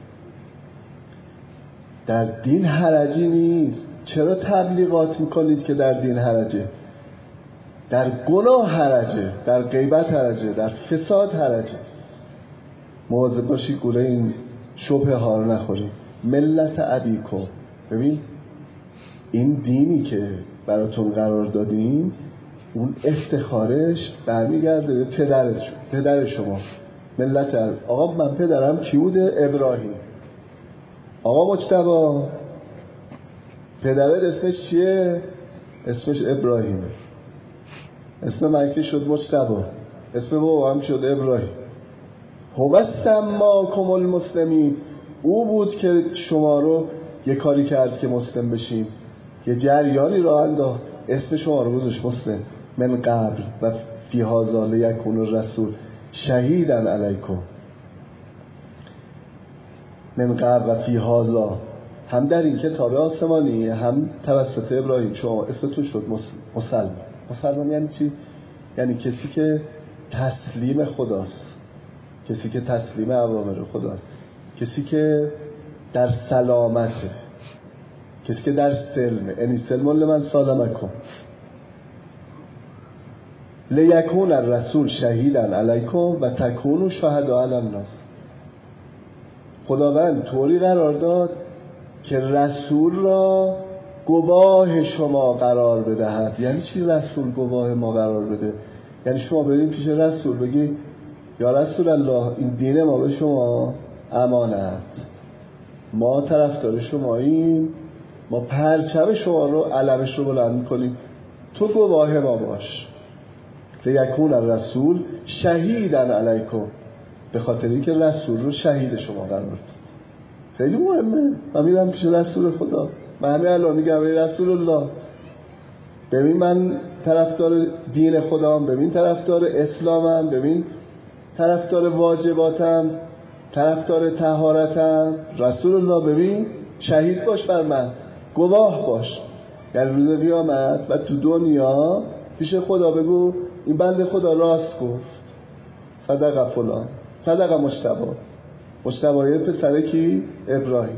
در دین حرجی نیست. چرا تبلیغات میکنید که در دین حرجه؟ در گناه حرجه، در غیبت حرجه، در فساد حرجه. مواظب باشید گوله این شبهه ها رو نخورید. ملت ابیکم، ببین این دینی که براتون قرار دادیم اون افتخارش برمیگرده به پدر شما. ملت آقا من پدرم کی بوده؟ ابراهیم. آقا مجتبی پدرت اسمش چیه؟ اسمش ابراهیمه. اسم من که شد مجتبی، اسم بابا هم شد ابراهیم. هو سماکم المسلمین، او بود که شما رو یه کاری کرد که مسلم بشیم، یه جریانی رو انداخت، اسم شما رو گذاشت مسلم. من قبل و فی هذا لیکون الرسول شهیدا علیکم. من قبل و فی هذا، هم در این کتاب آسمانی هم توسط ابراهیم شما اسمتون شد مسلم. مسلمان یعنی چی؟ یعنی کسی که تسلیم خداست، کسی که تسلیم اوامر خداست، کسی که در سلامته، کسی که در سلمه. یعنی سلم لمن سالمکم لیکون الرسول شهیدا علیکم و تکونوا شهداء علی الناس. خداوند طوری قرار داد که رسول را گواه شما قرار بدهد. یعنی چی رسول گواه ما قرار بده؟ یعنی شما برید پیش رسول بگی یا رسول الله این دین ما به شما امانت، ما طرفدار شماییم، ما پرچم شما رو علمش رو بلند میکنیم، تو گواه ما باش. لیکون الرسول شهیداً علیکم، به خاطر اینکه رسول رو شهید شما قرار داد. خیلی مهمه. من میرم پیش رسول خدا، من همین الان میگم ای رسول الله ببین من طرفدار دین خدام، ببین طرفدار اسلامم، ببین طرفدار واجباتم، طرفدار طهارتم، رسول الله ببین شهید باش بر من، گواه باش. در روز قیامت و تو دنیا پیش خدا بگو این بنده خدا راست گفت، صدق فلان، صدق مجتبی پسر کی؟ ابراهیم.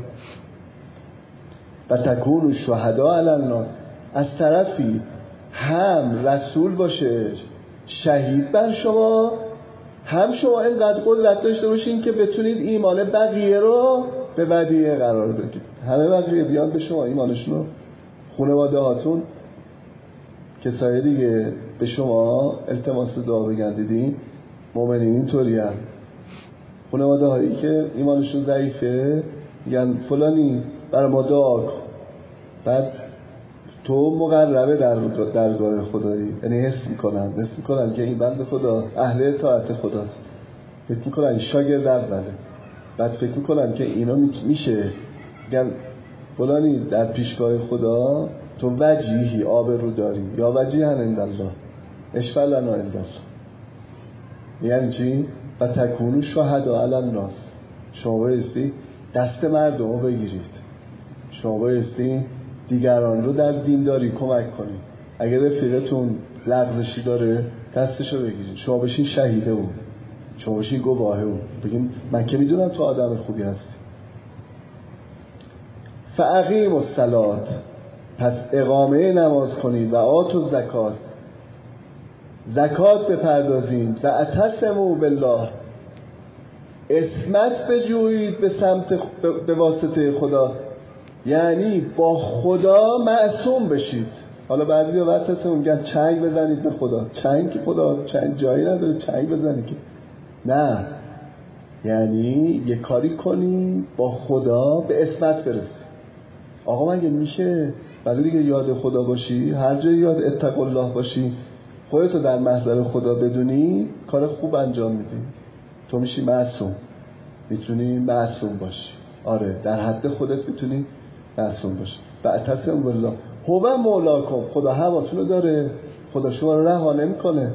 و تکونوا شهداء علی الناس، از طرفی هم رسول باشه شهید بر شما، هم شما اینقدر قدرت داشته باشین که بتونید ایمان بقیه رو به ودیعه قرار بدید. همه بقیه بیان به شما ایمانشون رو، خانواده هاتون، کسای دیگه به شما التماس دعا بگن. دیدین مؤمنین اینطوری هم، خانواده هایی که ایمانشون ضعیفه میگن فلانی برای ما دعا کن، بعد تو مقربه در درگاه خدایی، یعنی حس میکنن که این بنده خدا اهل اطاعت خداست، فکر میکنن این شاگرد اوله، بعد فکر میکنن که اینا میشه، میگن فلانی در پیشگاه خدا تو وجیهی، آبرو داری، یا وجیهن عند الله اشفع لنا عند الله. یعنی چی؟ و تکونوا شهداء علی الناس، شما بایستی دست مردم رو بگیرید، شما بایستی دیگران رو در دینداری کمک کنید. اگر رفیقتون لغزشی داره دستشو بگیرید، شما بشین شهیده اون، شما بشین گواه اون، بگیم من که میدونم تو آدم خوبی هستی. فاقیموا الصلاة، پس اقامه نماز کنید، و آتوا الزکات، زکات بپردازید، و اعتصموا بالله، عصمت بجویید به واسطه خدا، یعنی با خدا معصوم بشید. حالا بعضی وقت هست میگن چنگ بزنید به خدا، چنگ خدا چنگ جایی نداره چنگ بزنید که نه، یعنی یه کاری کنی با خدا به عصمت برسی. آقا مگه میشه بعد دیگه یاد خدا باشی، هر جای یاد اتق الله باشی، خودتو در محضر خدا بدونی، کار خوب انجام میدی، تو میشی معصوم، میتونی معصوم باشی. آره در حد خودت میتونی معصوم باشی. و اعتصموا بالله هو مولاکم، خدا هواتونو داره، خدا شما رو رها نمیکنه.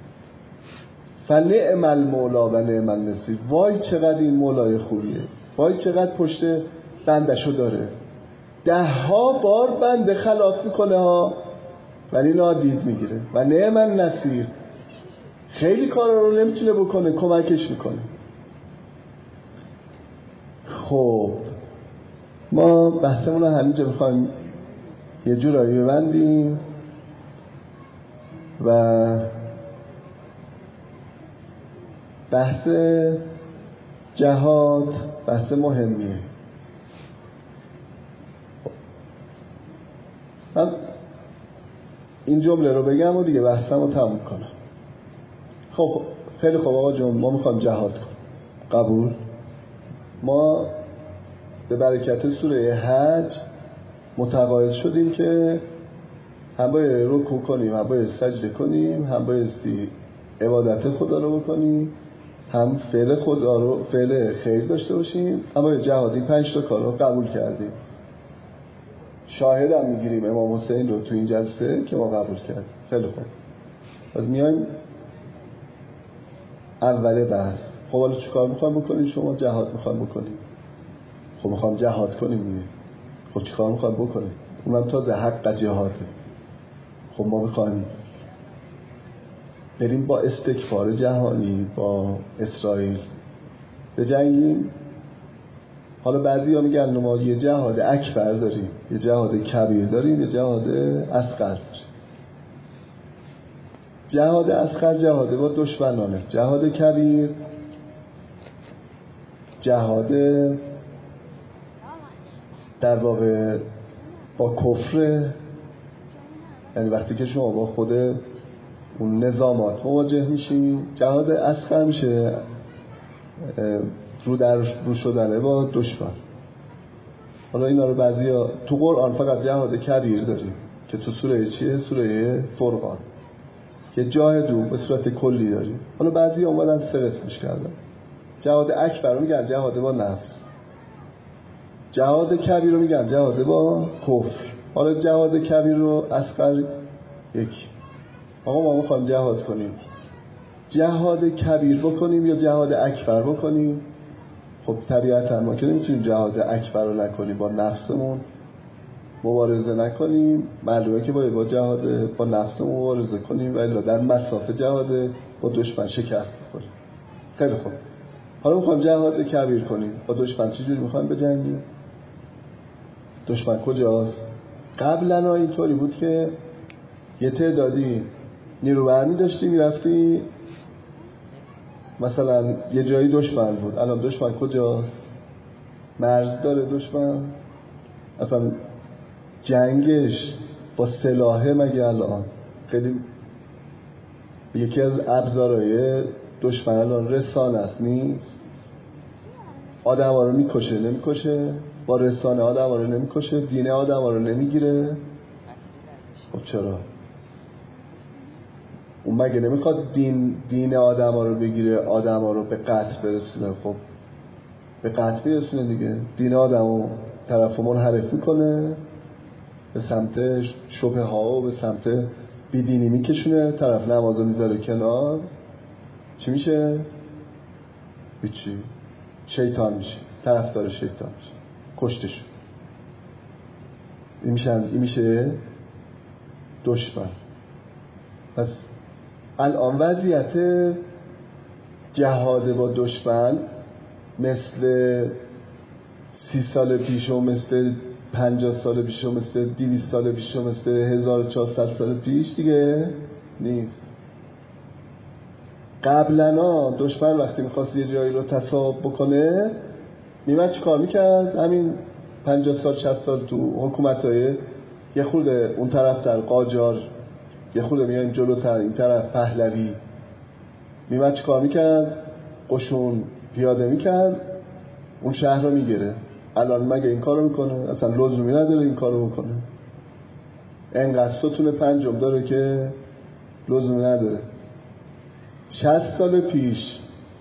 فنعم المولا و نعم النصیر، وای چقدر این مولای خوبیه، وای چقدر پشت بندشو داره، 10 بار بنده خلاف میکنه ها ولی نادید میگیره. و نعم النصیر، خیلی کارا رو نمیتونه بکنه، کمکش میکنه. خب ما بحثمون رو همینجا میخوایم یه جورایی ببندیم و بحث جهاد بحث مهمیه. من این جمله رو بگم و دیگه بحثم رو تموم کنم. خب خیلی خوب آقا جون، ما میخوایم جهاد کنیم، قبول. ما به برکت سوره حج متقاعد شدیم که هم باید رکوع کنیم، هم باید سجده کنیم، هم بایستی عبادت خدا رو بکنیم، هم فعل خدا رو، فعل خیر داشته باشیم، هم باید جهادی 5 تا کار رو قبول کردیم. شاهد هم میگیریم امام حسین رو تو این جلسه که ما قبول کردیم. خیلی خوب، پس میایم اول بحث. خب حالا چی کار میخوایم بکنیم؟ شما جهاد میخوایم بکنیم. خب میخوایم جهاد کنیم دیگه. خب چی کار میخوایم بکنیم؟ اونم تازه حق جهاده. خب ما میخوایم بریم با استکبار جهانی، با اسرائیل بجنگیم. حالا بعضی ها میگن ما یه جهاد اکبر داریم، یه جهاد کبیر داریم، یه جهاد اصغر داریم. جهاد اصغر جهاد با دشمنانه، جهاد کبیر جهاد در واقع با کفر. یعنی وقتی که شما با خود اون نظامات مواجه میشیم. جهاد اصغر میشه رو در رو شدنه با دشمن. حالا اینا رو بعضیا تو قرآن فقط جهاد کبیر داریم که تو سوره چیه؟ سوره فرقان که جاهدو به صورت کلی داریم. حالا بعضیا اومدن 3 قسمش کردن. جهاد اکبر رو میگن جهاد با نفس، جهاد کبیر رو میگن جهاد با کفر. حالا جهاد کبیر رو اصغر یک. آقا ما میخوایم جهاد کنیم، جهاد کبیر بکنیم یا جهاد اکبر بکنیم؟ خب طبیعتا ما که نمیتونیم جهاد اکبر رو نکنیم، با نفسمون مبارزه نکنیم، معلومه که باید با جهاد با نفسمون مبارزه کنیم و الا در مسافه جهاد با دشمن شکست بخوریم. خیلی خوب، حالا میخوایم جهاد کبیر کنیم. با دشمن چجوری میخوایم بجنگیم؟ دشمن کجاست؟ قبلا اینطوری بود که یه تعدادی نیرو برمی داشتی میرفتی مثلا یه جایی دشمن بود. الان دشمن کجاست؟ مرز داره دشمن؟ اصلا جنگش با سلاحه مگه الان؟ خیلی یکی از ابزارهای دشمن الان رسانه است نیست؟ آدم ها رو میکشه نمیکشه؟ با رسانه آدم ها رو نمیکشه؟ دینه آدم ها رو نمیگیره؟ خب چرا؟ اون مگه نمیخواد دین آدم ها رو بگیره، آدم ها رو به قتل برسونه؟ خب به قتل برسونه دیگه. دین آدم رو طرف منحرف میکنه، به سمت شبه ها و به سمت بیدینی میکشونه، طرف نمازو میذاره کنار، چی میشه؟ هیچی، شیطان میشه، طرفدار شیطان میشه، کشتش. این میشه دشمن. پس الان وضعیت جهاد با دشمن مثل 30 سال پیش و مثل 50 سال پیش و مثل 200 سال پیش و مثل 1400 سال پیش دیگه نیست. قبلنا دشمن وقتی میخواست یه جایی رو تصاحب بکنه میمد چی کار میکرد؟ همین 50 سال 60 سال تو حکومتای یه خورده اون طرف در قاجار، یه خورده میایم جلوتر این طرف پهلوی، میمد چی کار میکرد؟ قشون پیاده میکرد اون شهر رو میگیره. الان مگه این کارو میکنه؟ اصلا لزومی نداره این کارو بکنه. اینقدر ستون پنجم داره که لزومی نداره. 60 سال پیش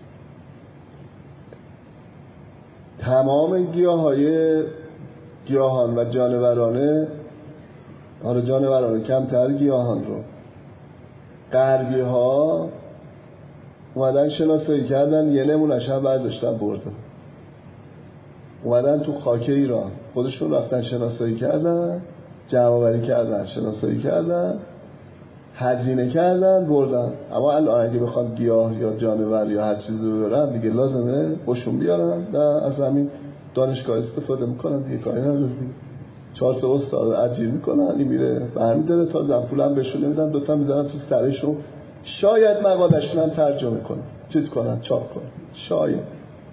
تمام گیاهان و جانورانه، حالا جانورانه کمتر، گیاهان رو غربی ها اومدن شناسایی کردن، یه نمونه‌اش هم برداشتن بردن، اومدن تو خاک ایران خودشون رفتن شناسایی کردن، جمع‌آوری کردن، شناسایی کردن، هزینه کردن، بردن. اما الان اگه بخوام گیاه یا جانور یا هر چیزی رو ببرن دیگه لازمه قشون بیارن. نه از همین دانشگاه استفاده میکنن دیگه، کاری نداره دیگه. 4 تا استاد اجیر میکنن، این میره برمی‌داره، تا زنپولم بهشون نمیدن، دوتا میذارن تو سرشون، شاید مقالهشون هم ترجمه کنن، چیز کنن، چاپ کنن، شاید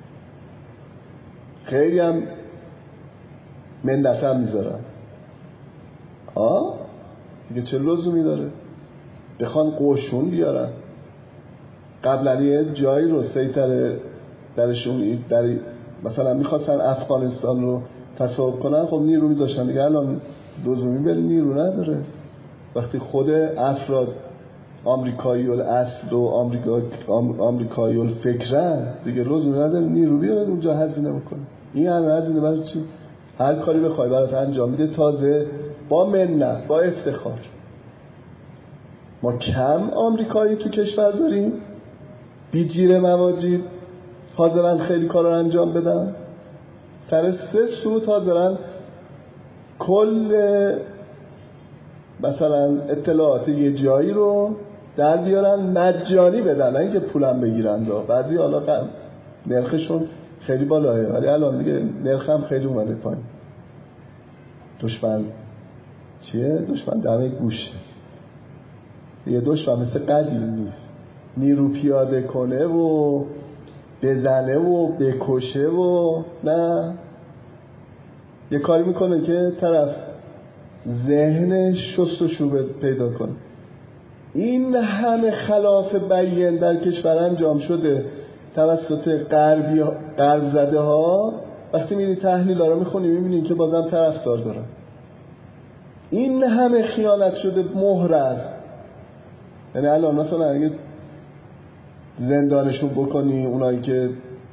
خیلی هم منت هم میذارن. دیگه چه لزومی داره بخوان قشون بیارن؟ قبلا یه جایی رو سیطره درشون در مثلا میخواستن افغانستان رو تصاحب کنن، خب نیرو میذاشتن دیگه. الان لزومی به نیرو نداره. وقتی خود افراد آمریکایی الاصل و آمریکایی الفکرن دیگه لزومی نداره نیرو بیاره اونجا هزینه بکنه. این همه هزینه برای چی؟ هر کاری بخوای برات انجام میده، تازه با منت، با افتخار. ما کم آمریکایی تو کشور داریم بی جیر مواجب حاضرن خیلی کار رو انجام بدن، سر 3 سوت حاضرن کل مثلا اطلاعات یه جایی رو در بیارن مجانی بدن، نه اینکه پولم بگیرن. بعضی حالا نرخشون خیلی بالاه، ولی الان دیگه نرخ هم خیلی اومده پایین. دشمن چیه؟ دشمن دمه گوشه. یه دشمن مثل قدیم نیست، نیرو پیاده کنه و بزنه و بکشه و نه، یه کاری میکنه که طرف ذهنش شست و شوبه پیدا کنه. این همه خلاف بیان در کشور انجام شده توسط غرب زده ها. وقتی میری تحلیل ها رو میخونی میبینی که بازم طرفدار دارن. این همه خیانت شده مهر است. یعنی الان مثلا اگه زندانشون بکنی، اونایی که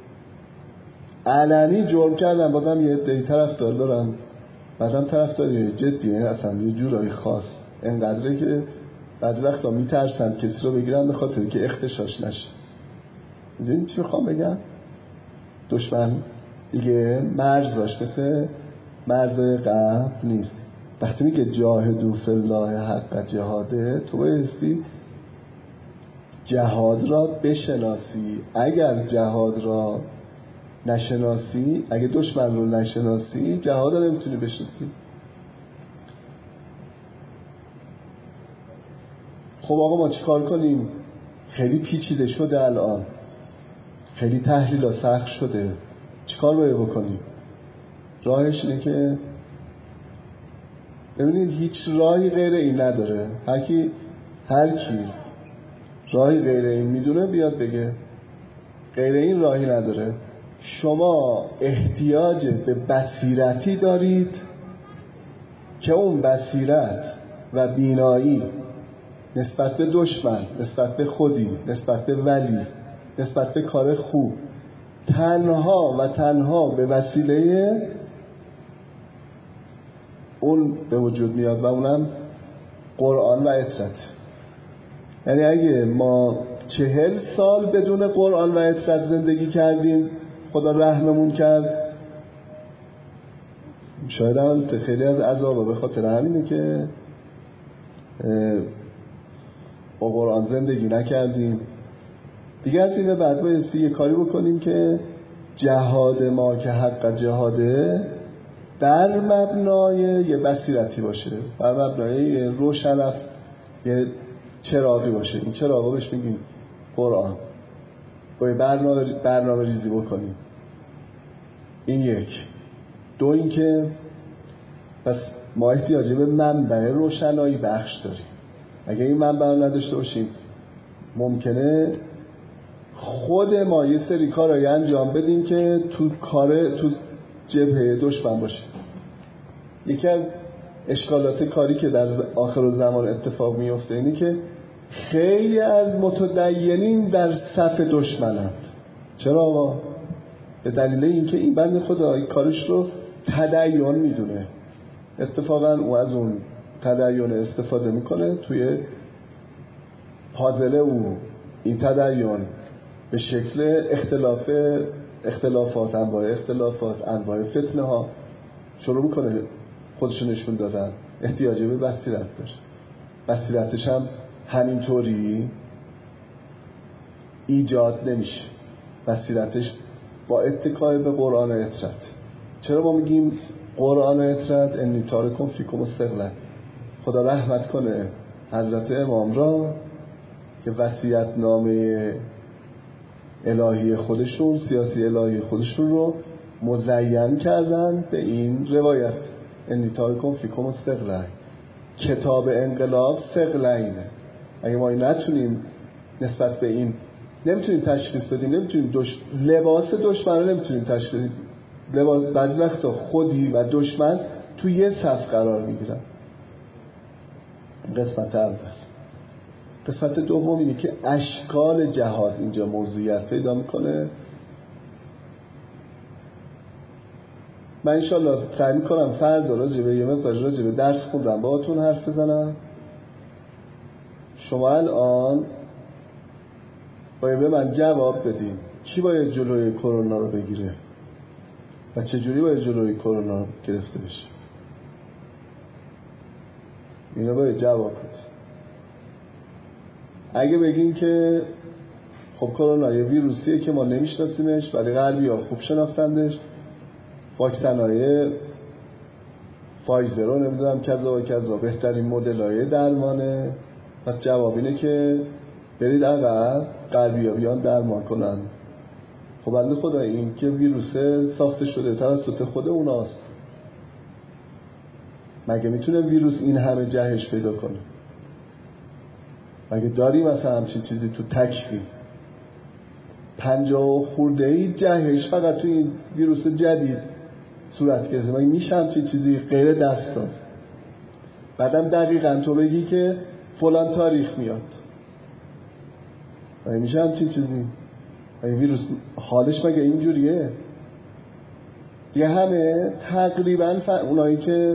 علنی جرم کردن بازم یه عده‌ای طرفدار دارن، بعدم طرفداری جدیه، اصلا یه جورایی خاص، انقدره که بعضی وقتا میترسن کسی رو بگیرن به خاطر که اختشاش نشه. میدونی چی میخوام بگم؟ دشمن دیگه مرزاش مثل مرزای قبل نیست. وقتی میگه جاهدوا فی الله حق جهاده، تو بایستی جهاد را بشناسی. اگر جهاد را نشناسی، اگه دشمن رو نشناسی، جهاد رو نمیتونی بشناسی. خب آقا ما چی کار کنیم؟ خیلی پیچیده شده الان، خیلی تحلیل ها سخت شده. چی کار باید بکنیم؟ راهش اینه که ببینید هیچ راهی غیر این نداره. هر کی راهی غیر این میدونه بیاد بگه. غیر این راهی نداره. شما احتیاج به بصیرتی دارید که اون بصیرت و بینایی نسبت به دشمن، نسبت به خودی، نسبت به ولی، نسبت به کار خوب، تنها و تنها به وسیله اون به وجود میاد و اونم قرآن و اطرت. یعنی اگه ما 40 سال بدون قرآن و اطرت زندگی کردیم، خدا رحممون کرد، شاید هم خیلی از عذابا به خاطر همینه که با قرآن زندگی نکردیم. دیگه از این به بعد بایستی یه کاری بکنیم که جهاد ما که حق جهاده در مبنای یه بصیرتی باشه، بر مبنای یه روشنفت، یه چراغی باشه. این چراغا بهش میگیم قرآن. باید برنامه ریزی بکنیم. این یک. دو این که پس ما احتیاجی به منبع روشنایی بخش داریم. اگه این منبع رو نداشته باشیم ممکنه خود ما یه سری کارایی انجام بدیم که تو جبهه دشمن باشه. یکی از اشکالات کاری که در آخر زمان اتفاق میفته اینه که خیلی از متدینین در صف دشمنند. چرا آقا؟ به دلیل اینکه این بنده خدا کارش رو تدین میدونه. اتفاقا او از اون تدین استفاده میکنه توی پازل او. این تدین به شکل اختلافات، انواع فتنه ها شروع میکنه خودشو نشون دادن. احتیاجی به بصیرت داره. بصیرتش هم همینطوری ایجاد نمیشه. بصیرتش با اتکای به قرآن و اطرت. چرا ما میگیم قرآن و اطرت؟ انی تارکم فیکم الثقلین. خدا رحمت کنه حضرت امام را که وصیت نامه الهی خودشون، سیاسی الهی خودشون رو مزین کردن به این روایت انی تارکم فیکم الثقلین. کتاب انقلاب ثقلینه. اگه ما این نتونیم نسبت به این نمیتونیم تشخیص بدیم، نمیتونیم لباس دشمن رو نمیتونیم تشخیص بدیم. بعضی وقتا خودی و دشمن تو یه صف قرار میگیرن. قسمت اول. قسمت دوم اینه که اشکال جهاد اینجا موضوعیت پیدا میکنه. من انشالله سعی میکنم فردا راجبه یه مقدار راجبه درس خوندم باهاتون حرف بزنم. شما الان باید به من جواب بدین کی باید جلوی کرونا رو بگیره و چجوری باید جلوی کرونا رو گرفته بشه. اینا باید جواب بدین. اگه بگین که خب کرونا یه ویروسیه که ما نمیشناسیمش ولی غربی‌ها خوب شناختندش، واکسن‌های فایزر رو نمیدونم کذا و کذا بهترین مدل‌های درمانه، پس جواب اینه که برید عقب، غربی‌ها بیان درمان کنن. خب بنده خدا این که ویروس ساخته شده توسط خود اوناست. مگه میتونه ویروس این همه جهش پیدا کنه؟ مگه داری مثلا همچین چیزی تو تکفی 50 خورده‌ای جهش فقط تو این ویروس جدید صورت گرفته؟ مگه میشه همچین چیزی غیر دستساز؟ بعدم دقیقاً تو بگی که فلان تاریخ میاد، مگه میشه همچین چیزی؟ مگه ویروس حالش مگه اینجوریه؟ دیگه همه تقریباً اونایی که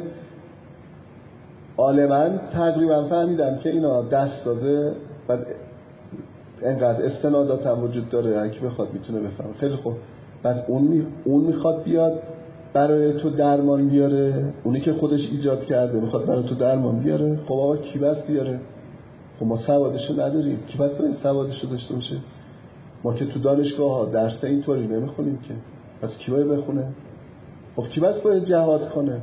عالماً تقریباً فهمیدن که اینا دست سازه و اینقدر استنادات هم وجود داره، هر کی بخواد میتونه بفهمه. خیلی خوب، بعد اون میخواد بیاد برای تو درمان بیاره، اونی که خودش ایجاد کرده میخواد برای تو درمان بیاره. خب آقا کی بس بیاره؟ خب ما سوادشو نداریم، کی بس باید سوادشو داشته باشه؟ ما که تو دانشگاه ها درس اینطوری نمیخونیم که، پس کی باید بخونه؟ خب کی بس باید جهاد کنه؟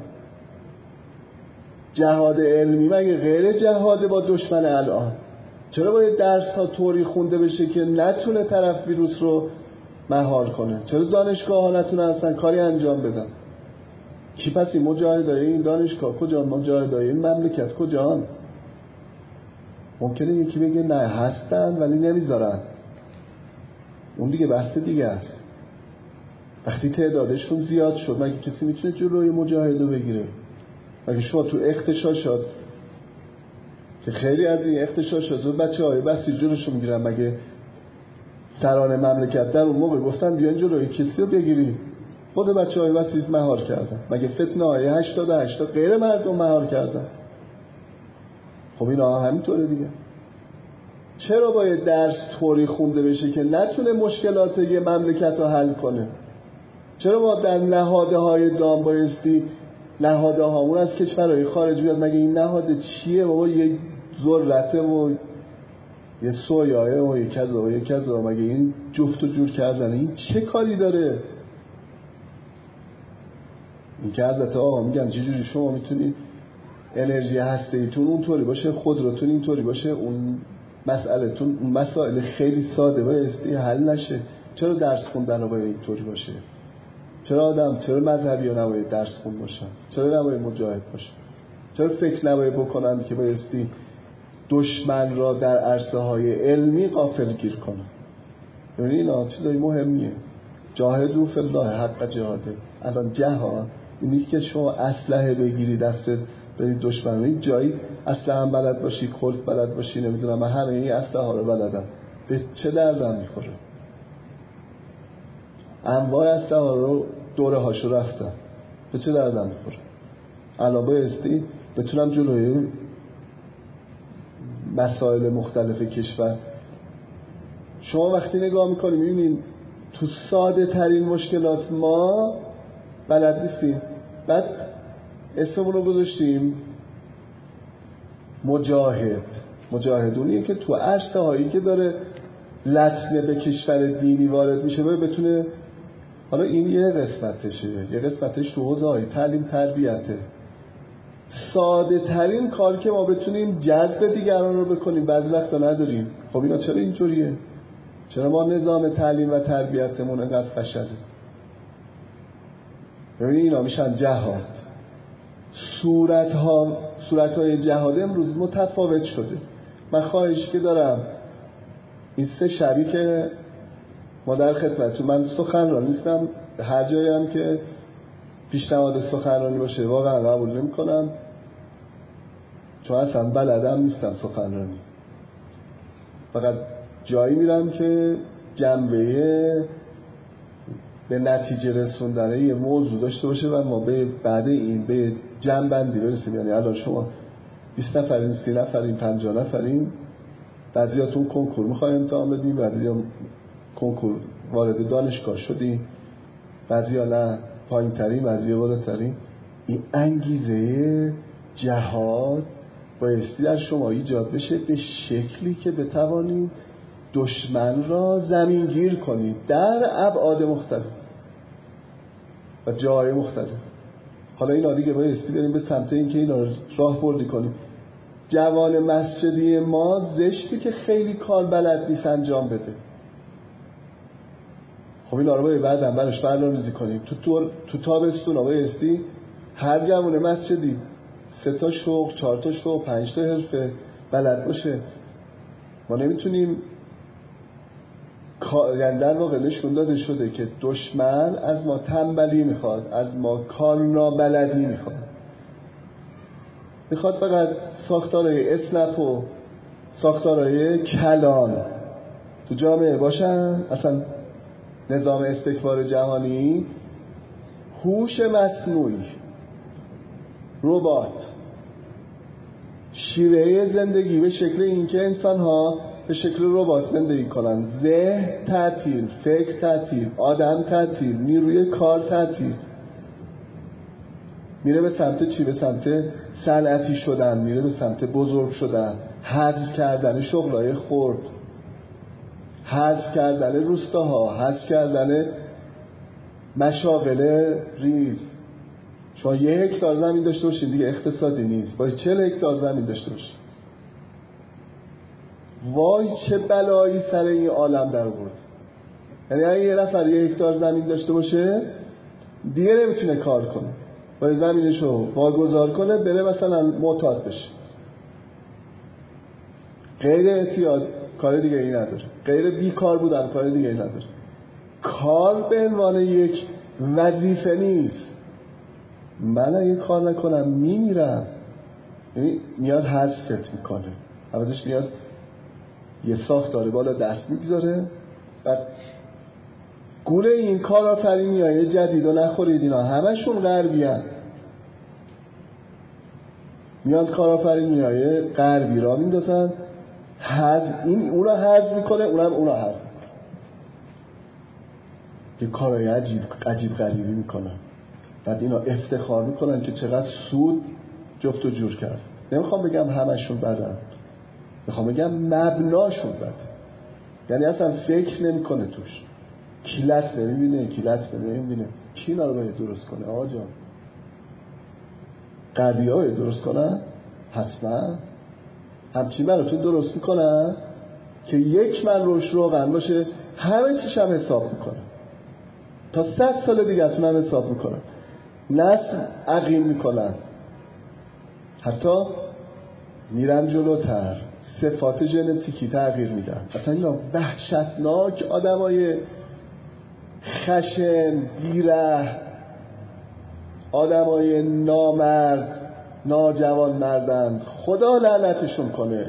جهاد علمی مگه غیر جهاد با دشمن الان؟ چرا باید درس ها طوری خونده بشه که نتونه طرف ویروس رو مهار کنه؟ چرا دانشگاه ها نتونه اصلا کاری انجام بدن؟ کی پس این مجاهدای این دانشگاه کجا؟ مجاهدای این مملکت کجا؟ ممکنه یکی بگه نه هستن ولی نمیذارن، اون دیگه بحث دیگه است. وقتی تعدادشون زیاد شد مگه کسی میتونه جلوی مجاهده بگیره؟ مگه شما تو اغتشاشات که خیلی از این اغتشاشات رو بچه‌های بسیج جلوشو میگیرن، مگه سران مملکت در اون موقع گفتن بیان جلوی کسی رو بگیریم؟ خود بچه‌های بسیج مهار کردن. مگه فتنه های 88 غیر مردم مهار کردن؟ خب اینا همینطوره دیگه. چرا باید درس طوری خونده بشه که نتونه مشکلات یه مملکت رو حل کنه؟ چرا ما در نهاده های دام بایستی نهاده هامون از کشورهای خارج بیاد؟ مگه این نهاده چیه بابا؟ یه ذرته و یه سویاه و یه کذا و یه کذا، مگه این جفت و جور کردن این چه کاری داره؟ این که حضرت آقا میگن چجوری شما میتونید انرژی هسته‌ایتون اونطوری باشه، خودروتون اینطوری باشه، اون مسئله‌تون اون مسائل خیلی ساده بایستی حل نشه؟ چرا درس خوندن باید اینطوری باشه؟ چرا مذهبی ها نباید درس خون باشن؟ چرا نباید مجاهد باشن؟ چرا فکر نباید بکنن که بایستی دشمن را در عرصه های علمی غافلگیر کنن؟ یعنی اینا چیزای مهمیه. جاهدوا فی الله حق جهاده. الان جهاد این نیست که شما اسلحه بگیری دستت برید دشمن، این جایی اسلحه هم بلد باشی، کلت بلد باشی، نمیدونم من همه این اسلحه ها رو بلدم، به چه دردم میخوره؟ انواع اسلحه ها رو دوره هاشو رفتم، به چه دردم میخوره؟ الان بایستی بتونم جلوی مسائل مختلف کشور. شما وقتی نگاه میکنی میبینید تو ساده ترین مشکلات ما بلد نیستیم. بعد اسممون رو گذاشتیم مجاهدونیه که تو عرصه هایی که داره لطمه به کشور دینی وارد میشه بتونه. حالا این یه قسمتشه، یه قسمتش تو حوزه های تعلیم تربیته. ساده ترین کار که ما بتونیم جذب دیگران رو بکنیم بعضی وقتا نداریم. خب اینا چرا اینطوریه؟ چرا ما نظام تعلیم و تربیتمون انقدر فشله؟ ببینید اینا میشن جهاد. صورتهای جهاد امروز متفاوت شده. من خواهش که دارم این 3 شبی که ما در خدمتتون، من سخنران نیستم، هر جایی هم که پیشنهاد سخنرانی باشه واقعا قبول نمی کنم، چون اصلا بلدم نیستم سخنرانی. فقط جایی میرم که جنبه به نتیجه رسوندن یه موضوع داشته باشه و ما بعد این به جنبندی برسیم. یعنی الان شما 20 نفرین، 30 نفرین، 50 نفرین، بعضیاتون کنکور میخواین امتحان بدیم، بعضیا کنکور وارد دانشگاه شدیم، بعضیا نه پایین ترین، بعضیا بالاترین. این انگیزه جهاد بایستی در شما ایجاد بشه به شکلی که بتوانید دشمن را زمینگیر کنید در ابعاد مختلف و جای مختلف. حالا اینا دیگه بایستی بریم به سمت این که اینا رو راه بردی کنیم. جوان مسجدی ما زشتی که خیلی کار بلد نیست انجام بده. خب اینا رو باید بعداً براش برنامه‌ریزی کنیم. تو تابستون بایستی هر جوان مسجدی 3 تا شغل، 4 تا شغل، 5 تا حرفه بلد باشه. ما نمیتونیم یعنی در واقع نشون داده شده که دشمن از ما تنبلی میخواد، از ما کار نابلدی میخواد فقط ساختارهای اسنپ و ساختارهای کلان تو جامعه باشن. اصلا نظام استکبار جهانی هوش مصنوعی، ربات، شیوه زندگی به شکل اینکه انسان‌ها به شکل ربات زندگی کنن، ذهن تعطیل، فکر تعطیل، آدم تعطیل، نیروی کار تعطیل، میره به سمت چی؟ به سمت صنعتی شدن، میره به سمت بزرگ شدن، حذف کردن شغلای خرد، حذف کردن روستاها، حذف کردن مشاغل ریز. شما 1 هکتار زمین داشته باشید دیگه اقتصادی نیست، باید 40 هکتار زمین داشته باشید. وای چه بلایی سر این عالم در آورد. یعنی اگه یه نفر 1 هکتار زمین داشته باشه دیگه نمیتونه کار کنه، باید زمینشو واگذار کنه بره مثلا معتاد بشه. غیر اعتیاد کار دیگه ای نداره، غیر بیکار بودن کار دیگه ای نداره. کار به عنوان یک وظیفه نیست. من اگه کار نکنم میمیرم. یعنی میاد حذفت میکنه، عوضش میاد یه ساختار بالا دست میگذاره. بعد گوله این کارآفرینی های جدید رو نخورید، اینا همشون غربی هن. میاد کارآفرینی های غربی را میندازن، این اونا حذف میکنه، اونم اونا حذف میکنه، یه کارهای عجیب غریبی میکنن. بعد اینا افتخار میکنن که چقدر سود جفت و جور کرد. نمیخوام بگم همشون بدن، میخوام بگم مبناشون بده. یعنی اصلا فکر نمیکنه توش، کیلت نمیبینه، کی اینا رو باید درست کنه؟ آقا جان غربی ها باید درست کنن؟ حتما همچین براتون درست میکنن که 1 من روغن باشه، همه چیش هم حساب میکنه، تا 100 سال دیگه اتون هم حساب میکنن، نسل عقیم میکنن، حتی میرن جلوتر، صفات ژنتیکی تغییر میدن. اصلا اینا وحشتناک آدمای خشن، بیره، آدمای نامرد، ناجوان مردند. خدا لعنتشون کنه.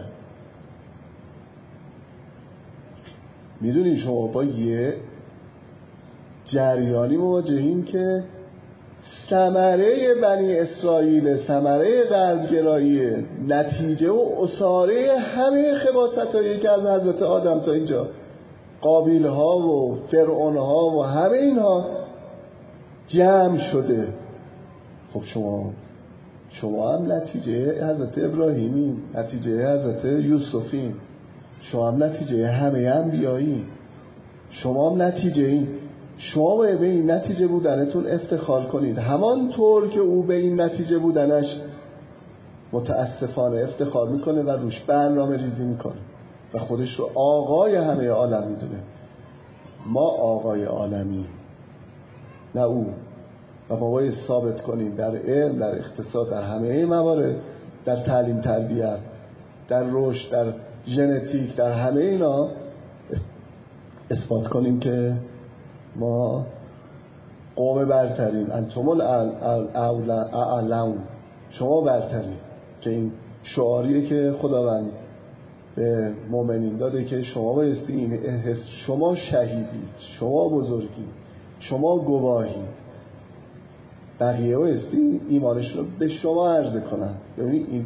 میدونی شما با یه جریانی مواجهیم که ثمره بنی اسرائیل، ثمره غربگرایی، نتیجه و اصاره همه خباثتایی که از حضرت آدم تا اینجا، قابیل ها و فرعون ها و همه اینها جمع شده. خب شما هم نتیجه حضرت ابراهیمی، نتیجه حضرت یوسفی، شما هم نتیجه همه انبیایی، شما هم نتیجه این. شما باید به این نتیجه بودنتون افتخار کنید، همانطور که او به این نتیجه بودنش متاسفانه افتخار میکنه و روش برنامه ریزی میکنه و خودش رو آقای همه عالم میدونه. ما آقای عالمی، نه او. و ما باید ثابت کنیم در علم، در اقتصاد، در همه موارد، در تعلیم تربیت، در رشد، در ژنتیک، در همه اینا اثبات کنیم که ما قوم برتریم. انتم الاعلون، شما برتریم. که این شعاریه که خداوند به مؤمنین داده که شما بایستی این حس، شما شهیدید، شما بزرگید، شما گواهید. بقیه بایستی ایمانشون رو به شما عرضه کنن. ببینید این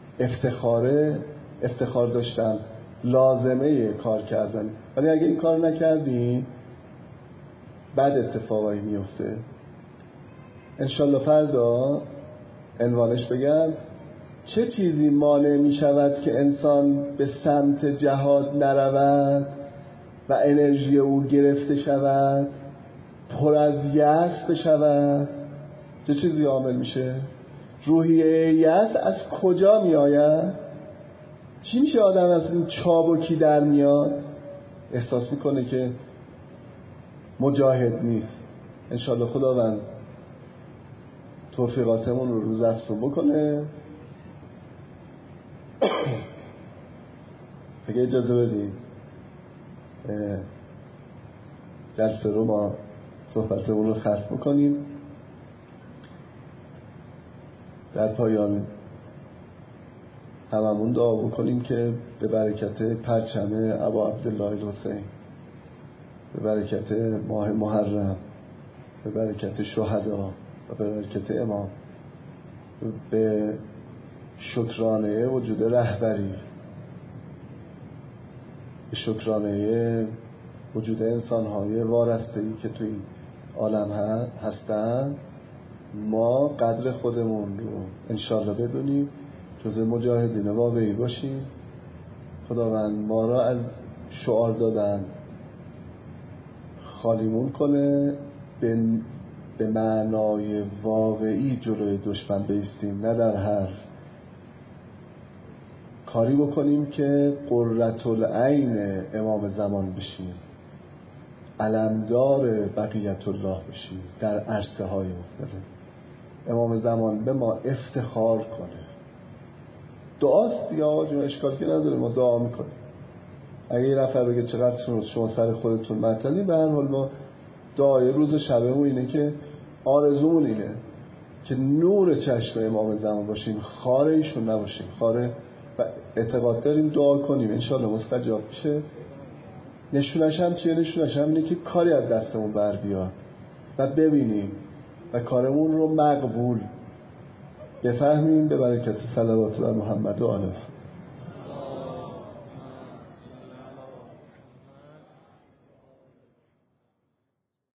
افتخار داشتن لازمه کار کردن. ولی اگه این کار نکردیم بعد اتفاقایی میفته. انشالله فردا عنوانش بگم چه چیزی مانع می شود که انسان به سمت جهاد نرود و انرژی او گرفته شود، پر از یأس بشود. چه چیزی عامل میشه؟ روحیه یأس از کجا می آید؟ چی میشه آدم از این چابکی در میاد؟ احساس میکنه که مجاهد نیست. انشالله خداوند توفیقاتمون رو روز افزون بکنه. اگه اجازه بدید جلسه رو ما صحبتمون رو ختم بکنیم. در پایان هممون دعا بکنیم که به برکت پرچم ابا عبدالله الحسین، به برکت ماه محرم، به برکت شهدا و به برکت امام، به شکرانه وجود رهبری، به شکرانه وجود انسان‌های وارسته‌ای که توی این عالم هستن، ما قدر خودمون رو انشالله بدونیم، جزء مجاهدین واقعی باشیم. خداوند ما را از شعار دادن خالیمون کنه، به معنای واقعی جلوی دشمن بایستیم، نه در حرف. کاری بکنیم که قرة العین امام زمان بشیم، علمدار بقیت الله بشیم در عرصه های مختلف. امام زمان به ما افتخار کنه. دعاست یا جو اشکال که نداره، ما دعا میکنیم. اگه یه نفر بگه چقدر شما سر خودتون مطلی، به هر حال ما دعای روز شبمون اینه که آرزومون اینه که نور چشم امام زمان باشیم، خار ایشون نباشیم، خاره، و اعتقاد داریم دعا کنیم انشالله مستجاب بشه. نشونش هم چیه؟ نشونش هم اینه که کاری از دستمون بر بیاد و ببینیم و کارمون رو مقبول بفهمیم. به برکت صلوات بر محمد و آله.